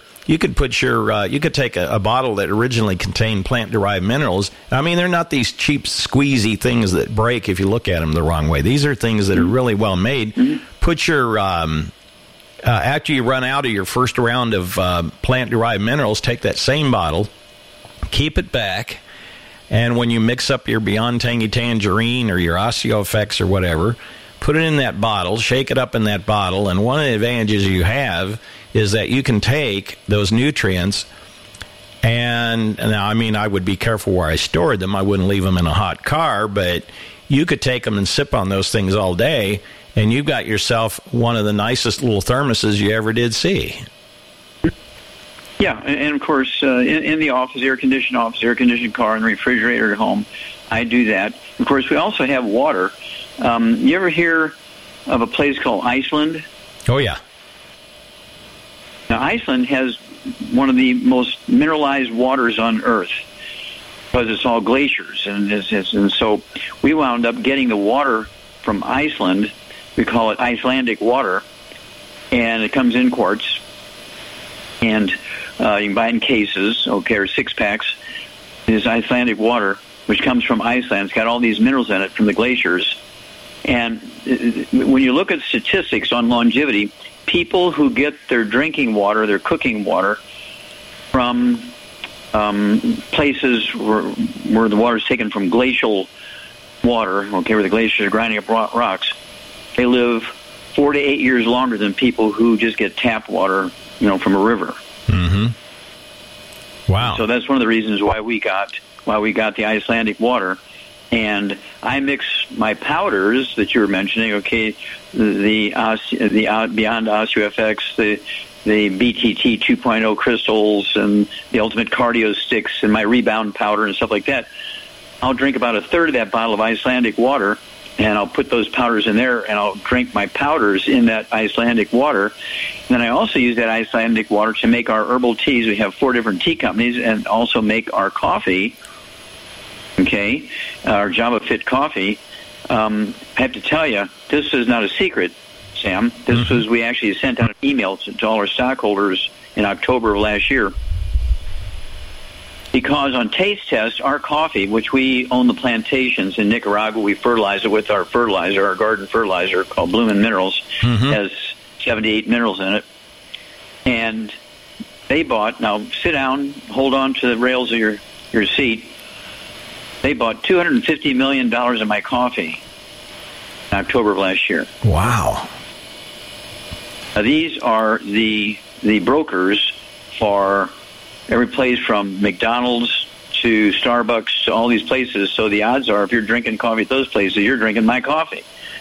take a bottle that originally contained plant-derived minerals. I mean, they're not these cheap, squeezy things that break if you look at them the wrong way. These are things that are really well made. Put your after you run out of your first round of plant-derived minerals, take that same bottle, keep it back, and when you mix up your Beyond Tangy Tangerine or your OsteoFX or whatever, put it in that bottle, shake it up in that bottle, and one of the advantages you have is that you can take those nutrients, and now, I mean, I would be careful where I stored them. I wouldn't leave them in a hot car, but you could take them and sip on those things all day, and you've got yourself one of the nicest little thermoses you ever did see. Yeah, and of course, in the office, air-conditioned car, and refrigerator at home, I do that. Of course, we also have water. You ever hear of a place called Iceland? Oh, yeah. Now, Iceland has one of the most mineralized waters on Earth because it's all glaciers. And so we wound up getting the water from Iceland. We call it Icelandic water, and it comes in quarts. And you can buy it in cases, or 6-packs. It is Icelandic water, which comes from Iceland. It's got all these minerals in it from the glaciers. And when you look at statistics on longevity, people who get their drinking water, their cooking water, from places where the water is taken from glacial water, okay, where the glaciers are grinding up rocks, they live 4 to 8 years longer than people who just get tap water, from a river. Mm-hmm. Wow. So that's one of the reasons why we got the Icelandic water. And I mix my powders that you were mentioning, okay, the Beyond OsteoFX, the BTT 2.0 crystals, and the Ultimate Cardio sticks, and my Rebound powder and stuff like that. I'll drink about a third of that bottle of Icelandic water, and I'll put those powders in there, and I'll drink my powders in that Icelandic water. And then I also use that Icelandic water to make our herbal teas. We have 4 different tea companies, and also make our coffee, okay, our Java Fit coffee. I have to tell you, this is not a secret, Sam. This was, we actually sent out an email to all our stockholders in October of last year. Because on Taste Test, our coffee, which we own the plantations in Nicaragua, we fertilize it with our fertilizer, our garden fertilizer called Bloomin' Minerals, has 78 minerals in it. And they bought, now sit down, hold on to the rails of your seat, they bought $250 million of my coffee in October of last year. Wow. Now, these are the brokers for every place from McDonald's to Starbucks to all these places. So the odds are, if you're drinking coffee at those places, you're drinking my coffee.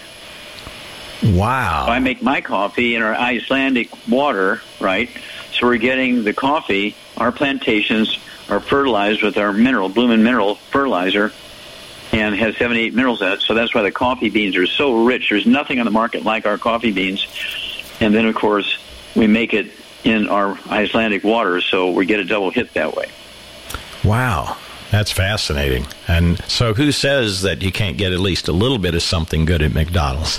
Wow. So I make my coffee in our Icelandic water, right? So we're getting the coffee, our plantations are fertilized with our Bloomin' Mineral fertilizer, and has 78 minerals in it. So that's why the coffee beans are so rich. There's nothing on the market like our coffee beans. And then, of course, we make it in our Icelandic water, so we get a double hit that way. Wow. That's fascinating. And so who says that you can't get at least a little bit of something good at McDonald's?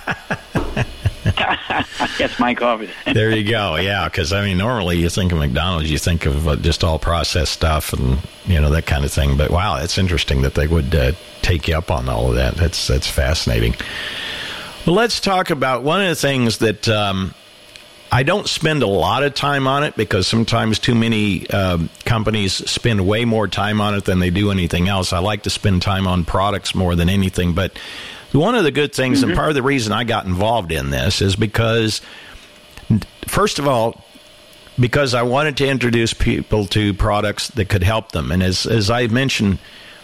That's my coffee. There you go. Yeah, because, normally you think of McDonald's, you think of just all processed stuff and, that kind of thing. But, wow, it's interesting that they would take you up on all of that. That's fascinating. Well, let's talk about one of the things that I don't spend a lot of time on it, because sometimes too many companies spend way more time on it than they do anything else. I like to spend time on products more than anything. But one of the good things, and part of the reason I got involved in this, is because, first of all, because I wanted to introduce people to products that could help them. And as I mentioned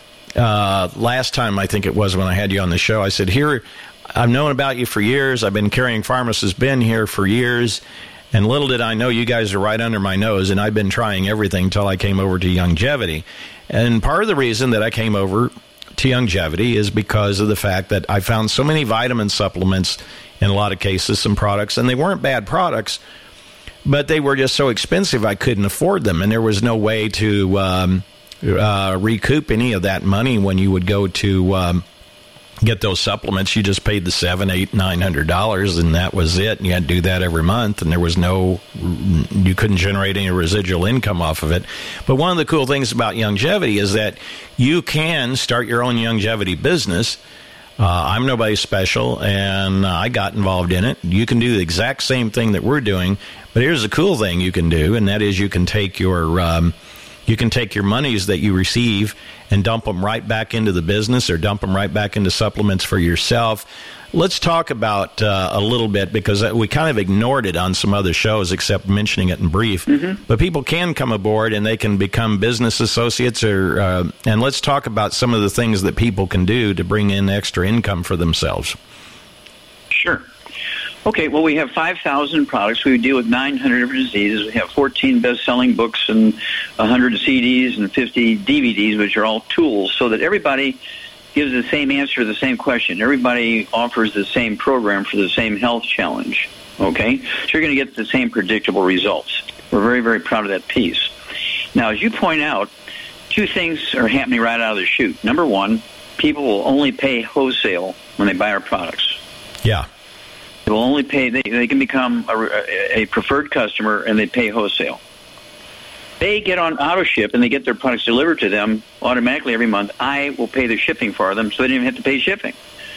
last time, I think it was when I had you on the show, I said, here, I've known about you for years. I've been carrying Pharmacist Ben here for years. And little did I know, you guys are right under my nose, and I've been trying everything until I came over to Youngevity. And part of the reason that I came over to Youngevity is because of the fact that I found so many vitamin supplements, in a lot of cases, some products, and they weren't bad products, but they were just so expensive I couldn't afford them. And there was no way to recoup any of that money when you would go to get those supplements. You just paid the $700, $800, $900, and that was it. And you had to do that every month, and there was you couldn't generate any residual income off of it. But one of the cool things about Youngevity is that you can start your own Youngevity business. I'm nobody special, and I got involved in it. You can do the exact same thing that we're doing, but here's the cool thing you can do, and that is you can take your monies that you receive and dump them right back into the business, or dump them right back into supplements for yourself. Let's talk about a little bit, because we kind of ignored it on some other shows, except mentioning it in brief. But people can come aboard and they can become business associates, and let's talk about some of the things that people can do to bring in extra income for themselves. Sure. Okay, well, we have 5,000 products. We deal with 900 different diseases. We have 14 best-selling books and 100 CDs and 50 DVDs, which are all tools, so that everybody gives the same answer to the same question. Everybody offers the same program for the same health challenge, okay? So you're going to get the same predictable results. We're very, very proud of that piece. Now, as you point out, 2 things are happening right out of the chute. Number one, people will only pay wholesale when they buy our products. Yeah. They will only pay, they can become a preferred customer, and they pay wholesale. They get on AutoShip and they get their products delivered to them automatically every month. I will pay the shipping for them, so they don't even have to pay shipping.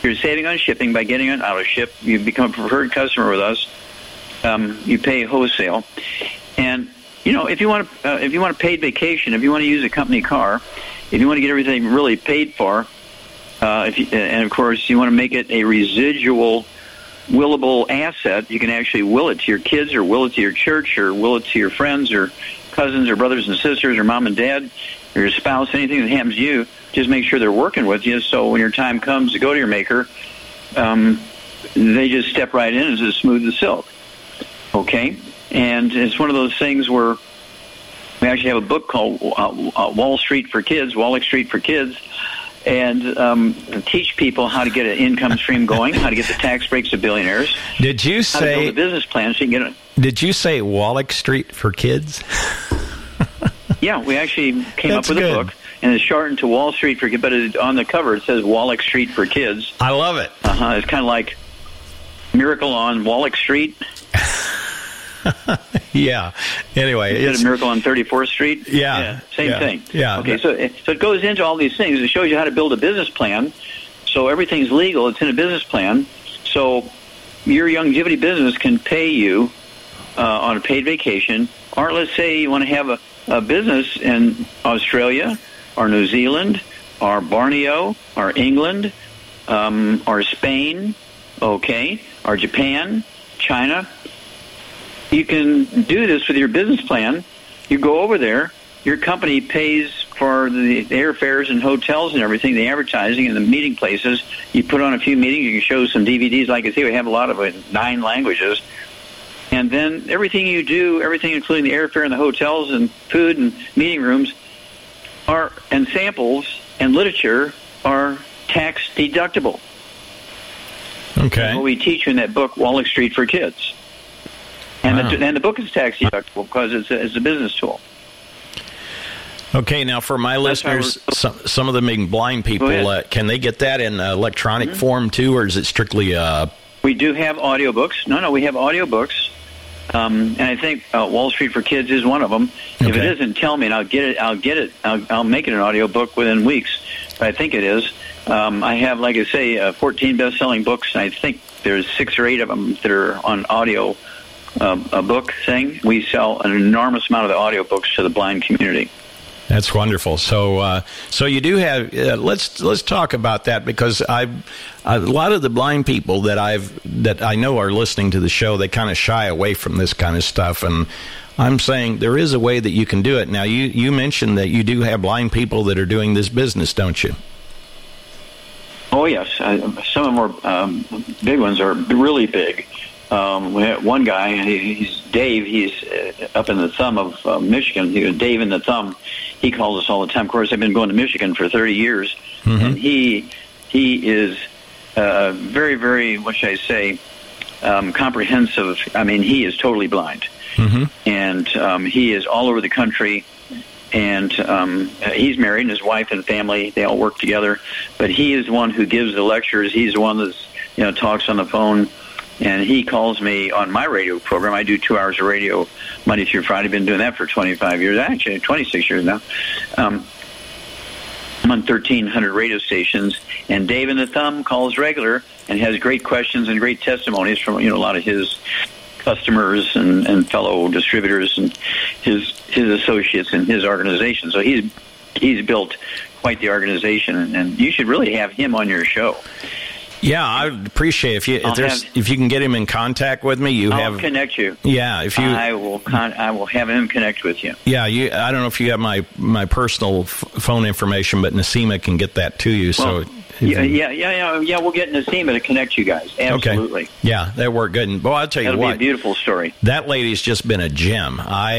You're saving on shipping by getting an auto ship. You become a preferred customer with us. You pay wholesale, and if you want a paid vacation, if you want to use a company car, if you want to get everything really paid for, and of course you want to make it a residual willable asset, you can actually will it to your kids, or will it to your church, or will it to your friends, or cousins, or brothers and sisters, or mom and dad, or your spouse. Anything that happens to you, just make sure they're working with you. So when your time comes to go to your maker, they just step right in and just smooth the silk. Okay, and it's one of those things where we actually have a book called Wall Street for Kids, Wall Street for Kids, and teach people how to get an income stream going, how to get the tax breaks of billionaires. Did you say how to build a business plan so you can get it? Did you say Wall Street for Kids? Yeah, we actually came up with a book, and it's shortened to Wall Street for Kids, but on the cover it says Wall Street for Kids. I love it. It's kind of like Miracle on Wall Street. Yeah. Anyway, it's a Miracle on 34th Street. Yeah. Same thing. Yeah. Okay, so it goes into all these things. It shows you how to build a business plan. So everything's legal. It's in a business plan. So your longevity business can pay you on a paid vacation, or let's say you want to have a business in Australia or New Zealand or Borneo or England or Spain, okay, or Japan, China. You can do this with your business plan. You go over there. Your company pays for the airfares and hotels and everything, the advertising and the meeting places. You put on a few meetings. You can show some DVDs. Like I say, we have a lot of it in 9 languages. And then everything you do, everything including the airfare and the hotels and food and meeting rooms, and samples and literature are tax deductible. Okay. That's what we teach you in that book, Wall Street for Kids. And the book is tax deductible because it's a business tool. Okay, now for my listeners, some of them being blind people, can they get that in electronic form too, or is it strictly? We do have audiobooks. No, we have audiobooks, and I think Wall Street for Kids is one of them. Okay. If it isn't, tell me, and I'll get it. I'll make it an audiobook within weeks. But I think it is. I have, like I say, 14 best-selling books, and I think there's 6 or 8 of them that are on audio. A book thing. We sell an enormous amount of the audiobooks to the blind community. That's wonderful. So you do have. Let's talk about that, because a lot of the blind people that I know are listening to the show, they kind of shy away from this kind of stuff, and I'm saying there is a way that you can do it. Now you mentioned that you do have blind people that are doing this business, don't you? Oh yes, some of our big ones are really big. We have one guy, he's Dave. He's up in the thumb of Michigan. Dave in the thumb. He calls us all the time. Of course, I've been going to Michigan for 30 years, and he is very, very, what should I say, comprehensive. I mean, he is totally blind, and he is all over the country. And he's married, and his wife and family, they all work together. But he is the one who gives the lectures. He's the one that's talks on the phone. And he calls me on my radio program. I do 2 hours of radio Monday through Friday. I've been doing that for 25 years. Actually, 26 years now. I'm on 1,300 radio stations. And Dave in the Thumb calls regular and has great questions and great testimonies from a lot of his customers and fellow distributors and his associates in his organization. So he's built quite the organization. And you should really have him on your show. Yeah, I would appreciate if you can get him in contact with me. I'll connect you. Yeah, if you, I will have him connect with you. Yeah, I don't know if you have my personal phone information, but Nasima can get that to you. Well, so yeah. We'll get Nasima to connect you guys. Absolutely. Okay. Yeah, that worked good. And, I'll tell you what. That'll be a beautiful story. That lady's just been a gem.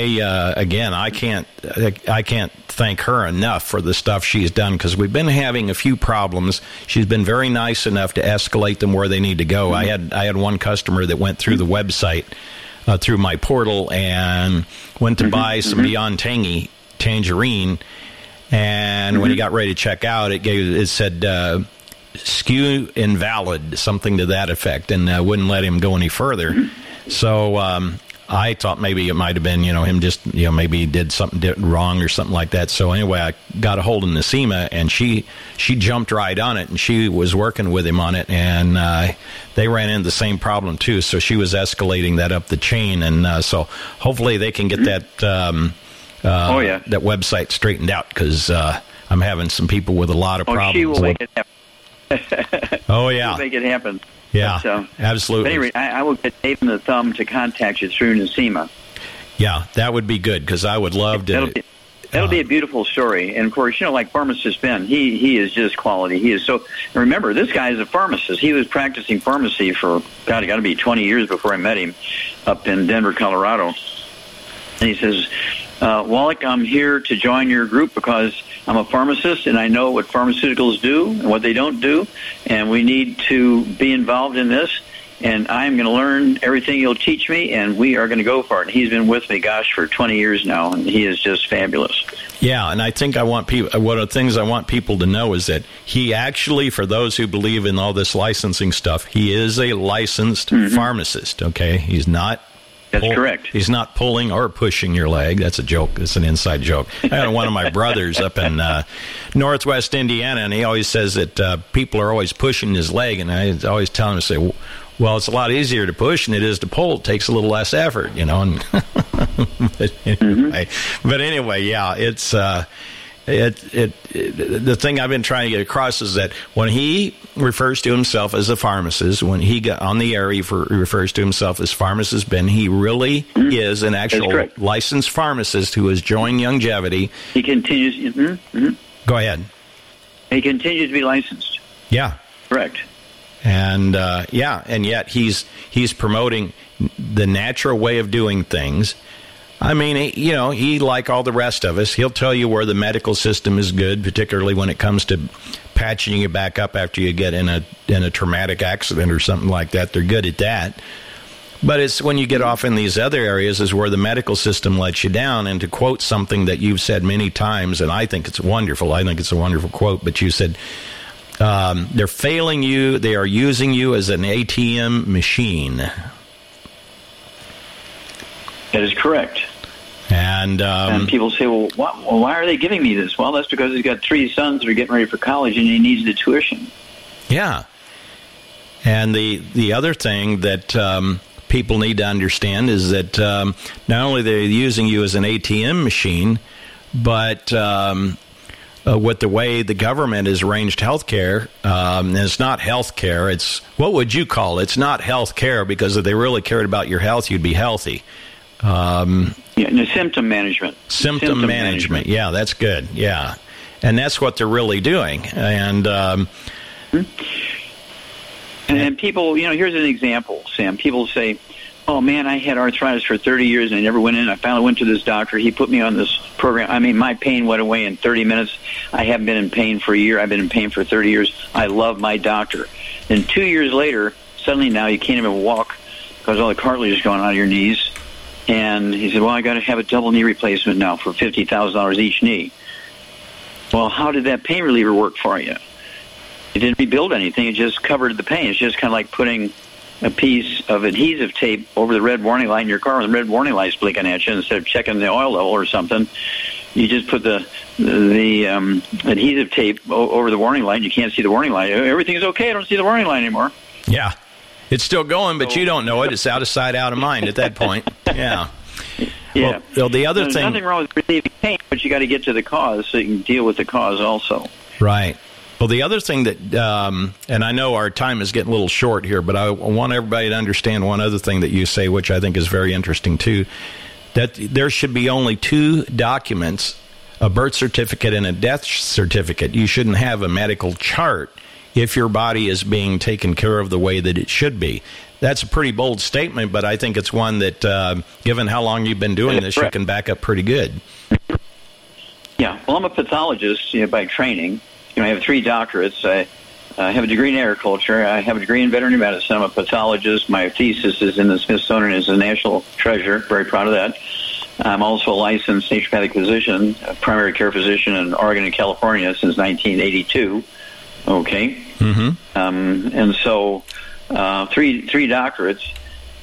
I can't thank her enough for the stuff she's done, because we've been having a few problems. She's been very nice enough to escalate them where they need to go. I had one customer that went through the website through my portal and went to buy some Beyond Tangerine. And when he got ready to check out, it said SKU invalid, something to that effect, and wouldn't let him go any further. So I thought maybe it might have been, him just, maybe he did something wrong or something like that. So anyway, I got a hold of Nasima, and she jumped right on it, and she was working with him on it, and they ran into the same problem too. So she was escalating that up the chain, and so hopefully they can get that that website straightened out, because I'm having some people with a lot of problems. She will make it happen. Oh, yeah. She'll make it happen. Yeah, but, absolutely. But anyway, I will get Dave in the thumb to contact you through Nasima. Yeah, that would be good, because I would love to. That'll be a beautiful story. And, of course, like pharmacist Ben, he is just quality. He is so. Remember, this guy is a pharmacist. He was practicing pharmacy for, it got to be 20 years before I met him up in Denver, Colorado. And he says, Wallach, I'm here to join your group because I'm a pharmacist and I know what pharmaceuticals do and what they don't do, and we need to be involved in this, and I'm going to learn everything you'll teach me, and we are going to go for it. And he's been with me, for 20 years now, and he is just fabulous. Yeah, and I think one of the things I want people to know is that he actually, for those who believe in all this licensing stuff, he is a licensed pharmacist, okay? He's not. That's correct. He's not pulling or pushing your leg. That's a joke. It's an inside joke. I had one of my brothers up in northwest Indiana, and he always says that people are always pushing his leg, and I always tell him to say, well, it's a lot easier to push than it is to pull. It takes a little less effort, And but anyway, yeah, it's the thing I've been trying to get across is that when he refers to himself as a pharmacist, when he got on the air, he refers to himself as Pharmacist Ben. He really is an actual licensed pharmacist who has joined Youngevity. He continues. Go ahead. He continues to be licensed. Yeah. Correct. And and yet he's promoting the natural way of doing things. I mean, he, like all the rest of us, he'll tell you where the medical system is good, particularly when it comes to patching you back up after you get in a traumatic accident or something like that. They're good at that. But it's when you get off in these other areas is where the medical system lets you down. And to quote something that you've said many times, and I think it's wonderful. I think it's a wonderful quote. But you said, they're failing you. They are using you as an ATM machine. That is correct. And people say, well, why are they giving me this? Well, that's because he's got 3 sons that are getting ready for college, and he needs the tuition. Yeah. And the other thing that people need to understand is that not only they're using you as an ATM machine, but with the way the government has arranged health care, and it's not health care, it's, what would you call it? It's not health care, because if they really cared about your health, you'd be healthy. Symptom management. Symptom management. Yeah, that's good. Yeah. And that's what they're really doing. And and people, here's an example, Sam. People say, oh, man, I had arthritis for 30 years and I never went in. I finally went to this doctor. He put me on this program. I mean, my pain went away in 30 minutes. I haven't been in pain for a year. I've been in pain for 30 years. I love my doctor. Then 2 years later, suddenly now you can't even walk because all the cartilage is going out of your knees. And he said, well, I got to have a double knee replacement now for $50,000 each knee. Well, how did that pain reliever work for you? It didn't rebuild anything. It just covered the pain. It's just kind of like putting a piece of adhesive tape over the red warning light in your car when the red warning light's blinking at you. Instead of checking the oil level or something, you just put the adhesive tape over the warning light and you can't see the warning light. Everything's okay. I don't see the warning light anymore. Yeah. It's still going, but you don't know it. It's out of sight, out of mind at that point. Yeah. Yeah. Well, the other There's thing... nothing wrong with relieving pain, but you got to get to the cause so you can deal with the cause also. Right. Well, the other thing that, and I know our time is getting a little short here, but I want everybody to understand one other thing that you say, which I think is very interesting too, that there should be only 2 documents, a birth certificate and a death certificate. You shouldn't have a medical chart if your body is being taken care of the way that it should be. That's a pretty bold statement, but I think it's one that, given how long you've been doing this, you can back up pretty good. Yeah. Well, I'm a pathologist by training. I have 3 doctorates. I have a degree in agriculture. I have a degree in veterinary medicine. I'm a pathologist. My thesis is in the Smithsonian as a national treasure. Very proud of that. I'm also a licensed naturopathic physician, a primary care physician in Oregon and California since 1982. Okay. Mm-hmm. And so 3 doctorates.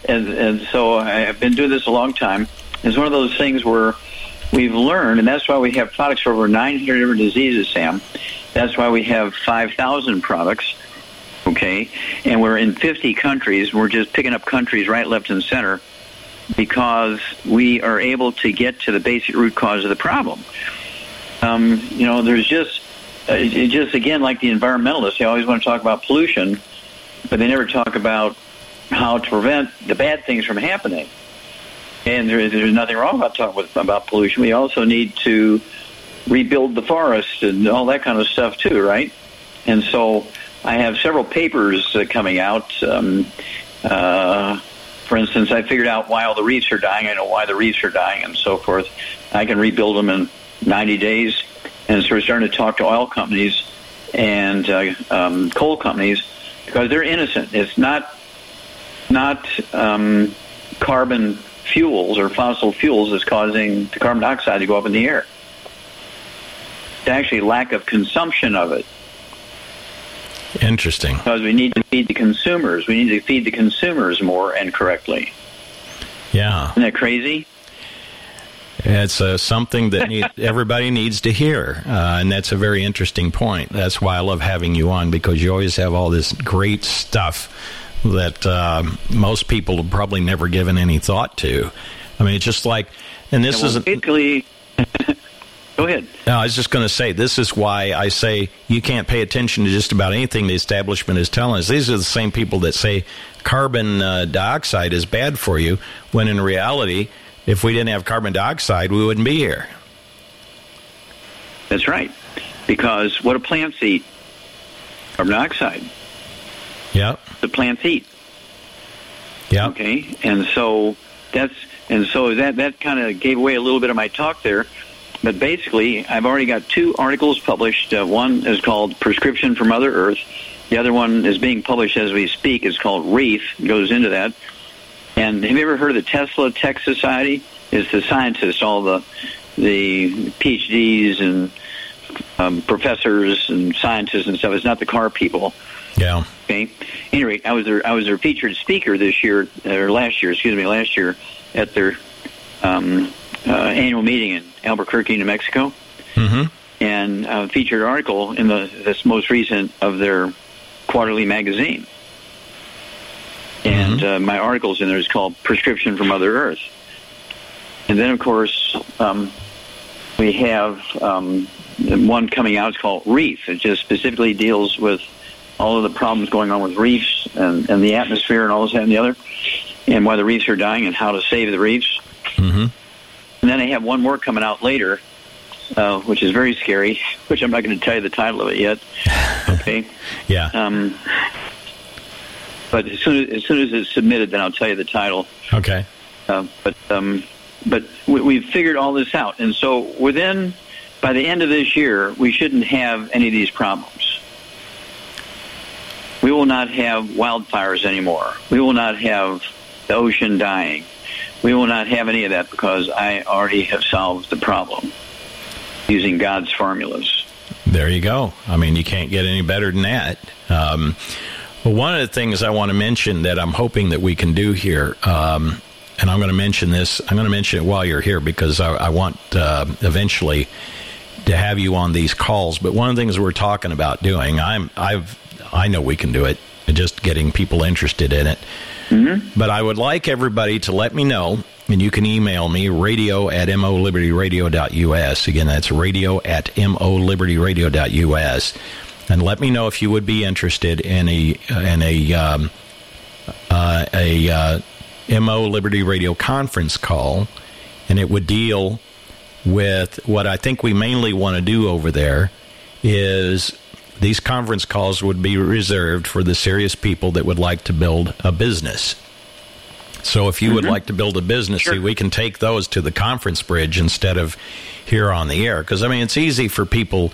and so I've been doing this a long time. It's one of those things where we've learned, and that's why we have products for over 900 different diseases, Sam. That's why we have 5,000 products, okay? And we're in 50 countries. We're just picking up countries right, left, and center because we are able to get to the basic root cause of the problem. There's just again, like the environmentalists, they always want to talk about pollution, but they never talk about how to prevent the bad things from happening. And there's nothing wrong about talking about pollution. We also need to rebuild the forest and all that kind of stuff too, right? And so I have several papers coming out. For instance, I figured out why all the reefs are dying. I know why the reefs are dying and so forth. I can rebuild them in 90 days. And so we're starting to talk to oil companies and coal companies because they're innocent. It's not carbon fuels or fossil fuels that's causing the carbon dioxide to go up in the air. It's actually lack of consumption of it. Interesting. Because we need to feed the consumers. We need to feed the consumers more and correctly. Yeah. Isn't that crazy? It's something that everybody needs to hear, and that's a very interesting point. That's why I love having you on, because you always have all this great stuff that most people have probably never given any thought to. I mean, it's just like, and this isn't... Basically, go ahead. No, I was just going to say, this is why I say you can't pay attention to just about anything the establishment is telling us. These are the same people that say carbon dioxide is bad for you, when in reality, if we didn't have carbon dioxide, we wouldn't be here. That's right. Because what do plants eat? Carbon dioxide. Yeah. The plants eat. Yeah. Okay. And so that kind of gave away a little bit of my talk there. But basically, I've already got 2 articles published. One is called Prescription for Mother Earth. The other one is being published as we speak. It's called Reef. It goes into that. And have you ever heard of the Tesla Tech Society? It's the scientists, all the PhDs and professors and scientists and stuff. It's not the car people. Yeah. Okay. Anyway, I was their featured speaker last year at their annual meeting in Albuquerque, New Mexico. Mm-hmm. And featured article in this most recent of their quarterly magazine. And my article's in there is called Prescription for Mother Earth. And then, of course, we have one coming out. It's called Reef. It just specifically deals with all of the problems going on with reefs and the atmosphere and all this and the other, and why the reefs are dying and how to save the reefs. Mm-hmm. And then I have one more coming out later, which is very scary, which I'm not going to tell you the title of it yet. Okay? Yeah. But as soon as it's submitted, then I'll tell you the title. Okay. But we've figured all this out. And so by the end of this year, we shouldn't have any of these problems. We will not have wildfires anymore. We will not have the ocean dying. We will not have any of that because I already have solved the problem using God's formulas. There you go. I mean, you can't get any better than that. Well, one of the things I want to mention that I'm hoping that we can do here, and I'm going to mention this, I'm going to mention it while you're here because I want eventually to have you on these calls. But one of the things we're talking about doing, I know we can do it, just getting people interested in it. Mm-hmm. But I would like everybody to let me know, and you can email me, radio@molibertyradio.us. Again, that's radio@molibertyradio.us. And let me know if you would be interested in a MO Liberty Radio conference call, and it would deal with what I think we mainly want to do over there is these conference calls would be reserved for the serious people that would like to build a business. So if you would like to build a business, Sure. see, we can take those to the conference bridge instead of here on the air. Because, I mean, it's easy for people,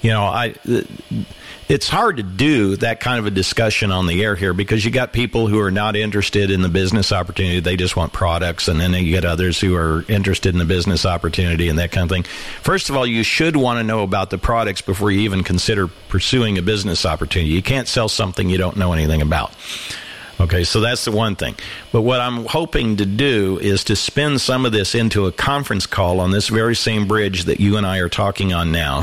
it's hard to do that kind of a discussion on the air here because you got people who are not interested in the business opportunity. They just want products. And then you get others who are interested in the business opportunity and that kind of thing. First of all, you should want to know about the products before you even consider pursuing a business opportunity. You can't sell something you don't know anything about. Okay, so that's the one thing. But what I'm hoping to do is to spin some of this into a conference call on this very same bridge that you and I are talking on now,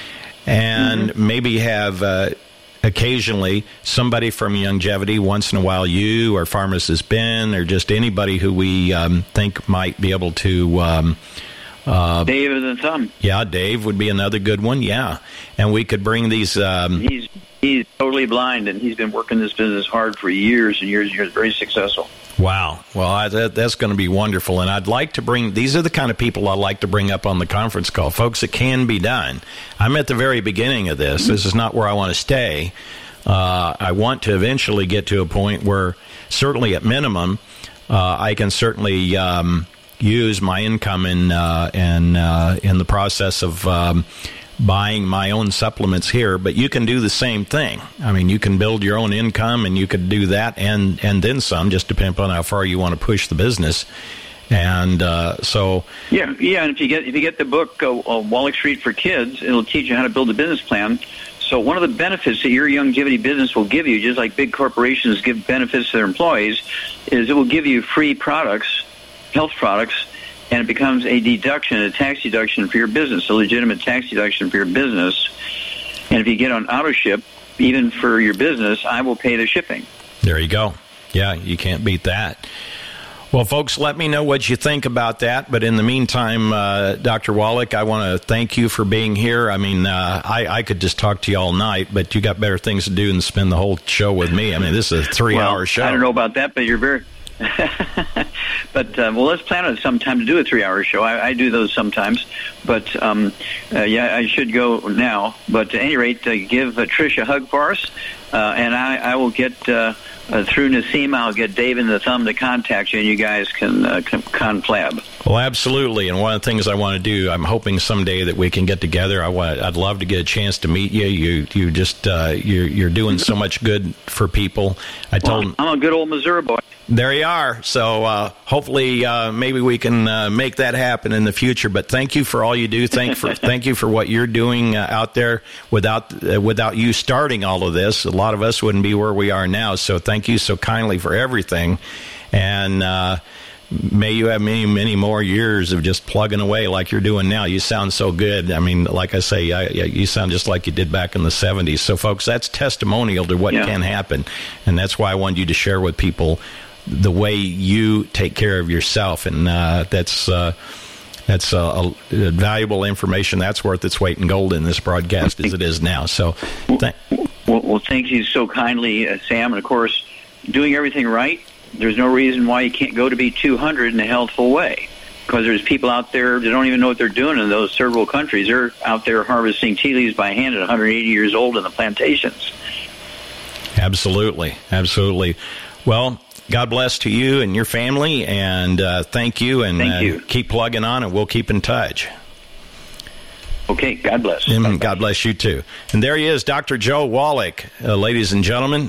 and maybe have occasionally somebody from Youngevity, once in a while you or Pharmacist Ben or just anybody who we think might be able to... Dave and the Thumb. Yeah, Dave would be another good one, yeah. And we could bring these... He's totally blind, and he's been working this business hard for years and years and years, very successful. Wow. Well, that's going to be wonderful. And I'd like to bring, these are the kind of people I like to bring up on the conference call. Folks, it can be done. I'm at the very beginning of this. This is not where I want to stay. I want to eventually get to a point where, certainly at minimum, I can certainly use my income in the process of buying my own supplements here, but you can do the same thing. I mean, you can build your own income, and you could do that and then some, just depending on how far you want to push the business. And so, yeah. And if you get the book Wallach Street for Kids, it'll teach you how to build a business plan. So one of the benefits that your Youngevity business will give you, just like big corporations give benefits to their employees, is it will give you free products, health products. And it becomes a deduction, a tax deduction for your business, a legitimate tax deduction for your business. And if you get on AutoShip, even for your business, I will pay the shipping. There you go. Yeah, you can't beat that. Well, folks, let me know what you think about that. But in the meantime, Dr. Wallach, I want to thank you for being here. I mean, I could just talk to you all night, but you got better things to do than spend the whole show with me. I mean, this is a 3-hour show. I don't know about that, but you're very... But, let's plan on some time to do a 3-hour show. I do those sometimes. But, I should go now. But at any rate, give Trish a hug for us. And I will get, through Nassim, I'll get Dave and the Thumb to contact you, and you guys can conflab. Well, absolutely. And one of the things I want to do, I'm hoping someday that we can get together. I'd love to get a chance to meet you. You just, you're doing so much good for people. I'm a good old Missouri boy. There you are. So hopefully maybe we can make that happen in the future. But thank you for all you do. Thank you for what you're doing out there. Without you starting all of this, a lot of us wouldn't be where we are now. So thank you so kindly for everything. And may you have many, many more years of just plugging away like you're doing now. You sound so good. I mean, like I say, you sound just like you did back in the 70s. So, folks, that's testimonial to what can happen. And that's why I wanted you to share with people the way you take care of yourself, and that's valuable information. That's worth its weight in gold in this broadcast as it is now. So, thank you so kindly, Sam. And of course, doing everything right. There's no reason why you can't go to be 200 in a healthful way, because there's people out there that don't even know what they're doing in those third world countries. They're out there harvesting tea leaves by hand at 180 years old in the plantations. Absolutely. Well, God bless to you and your family, and thank you, and keep plugging on, and we'll keep in touch. Okay, God bless. God bless you, too. And there he is, Dr. Joe Wallach, ladies and gentlemen.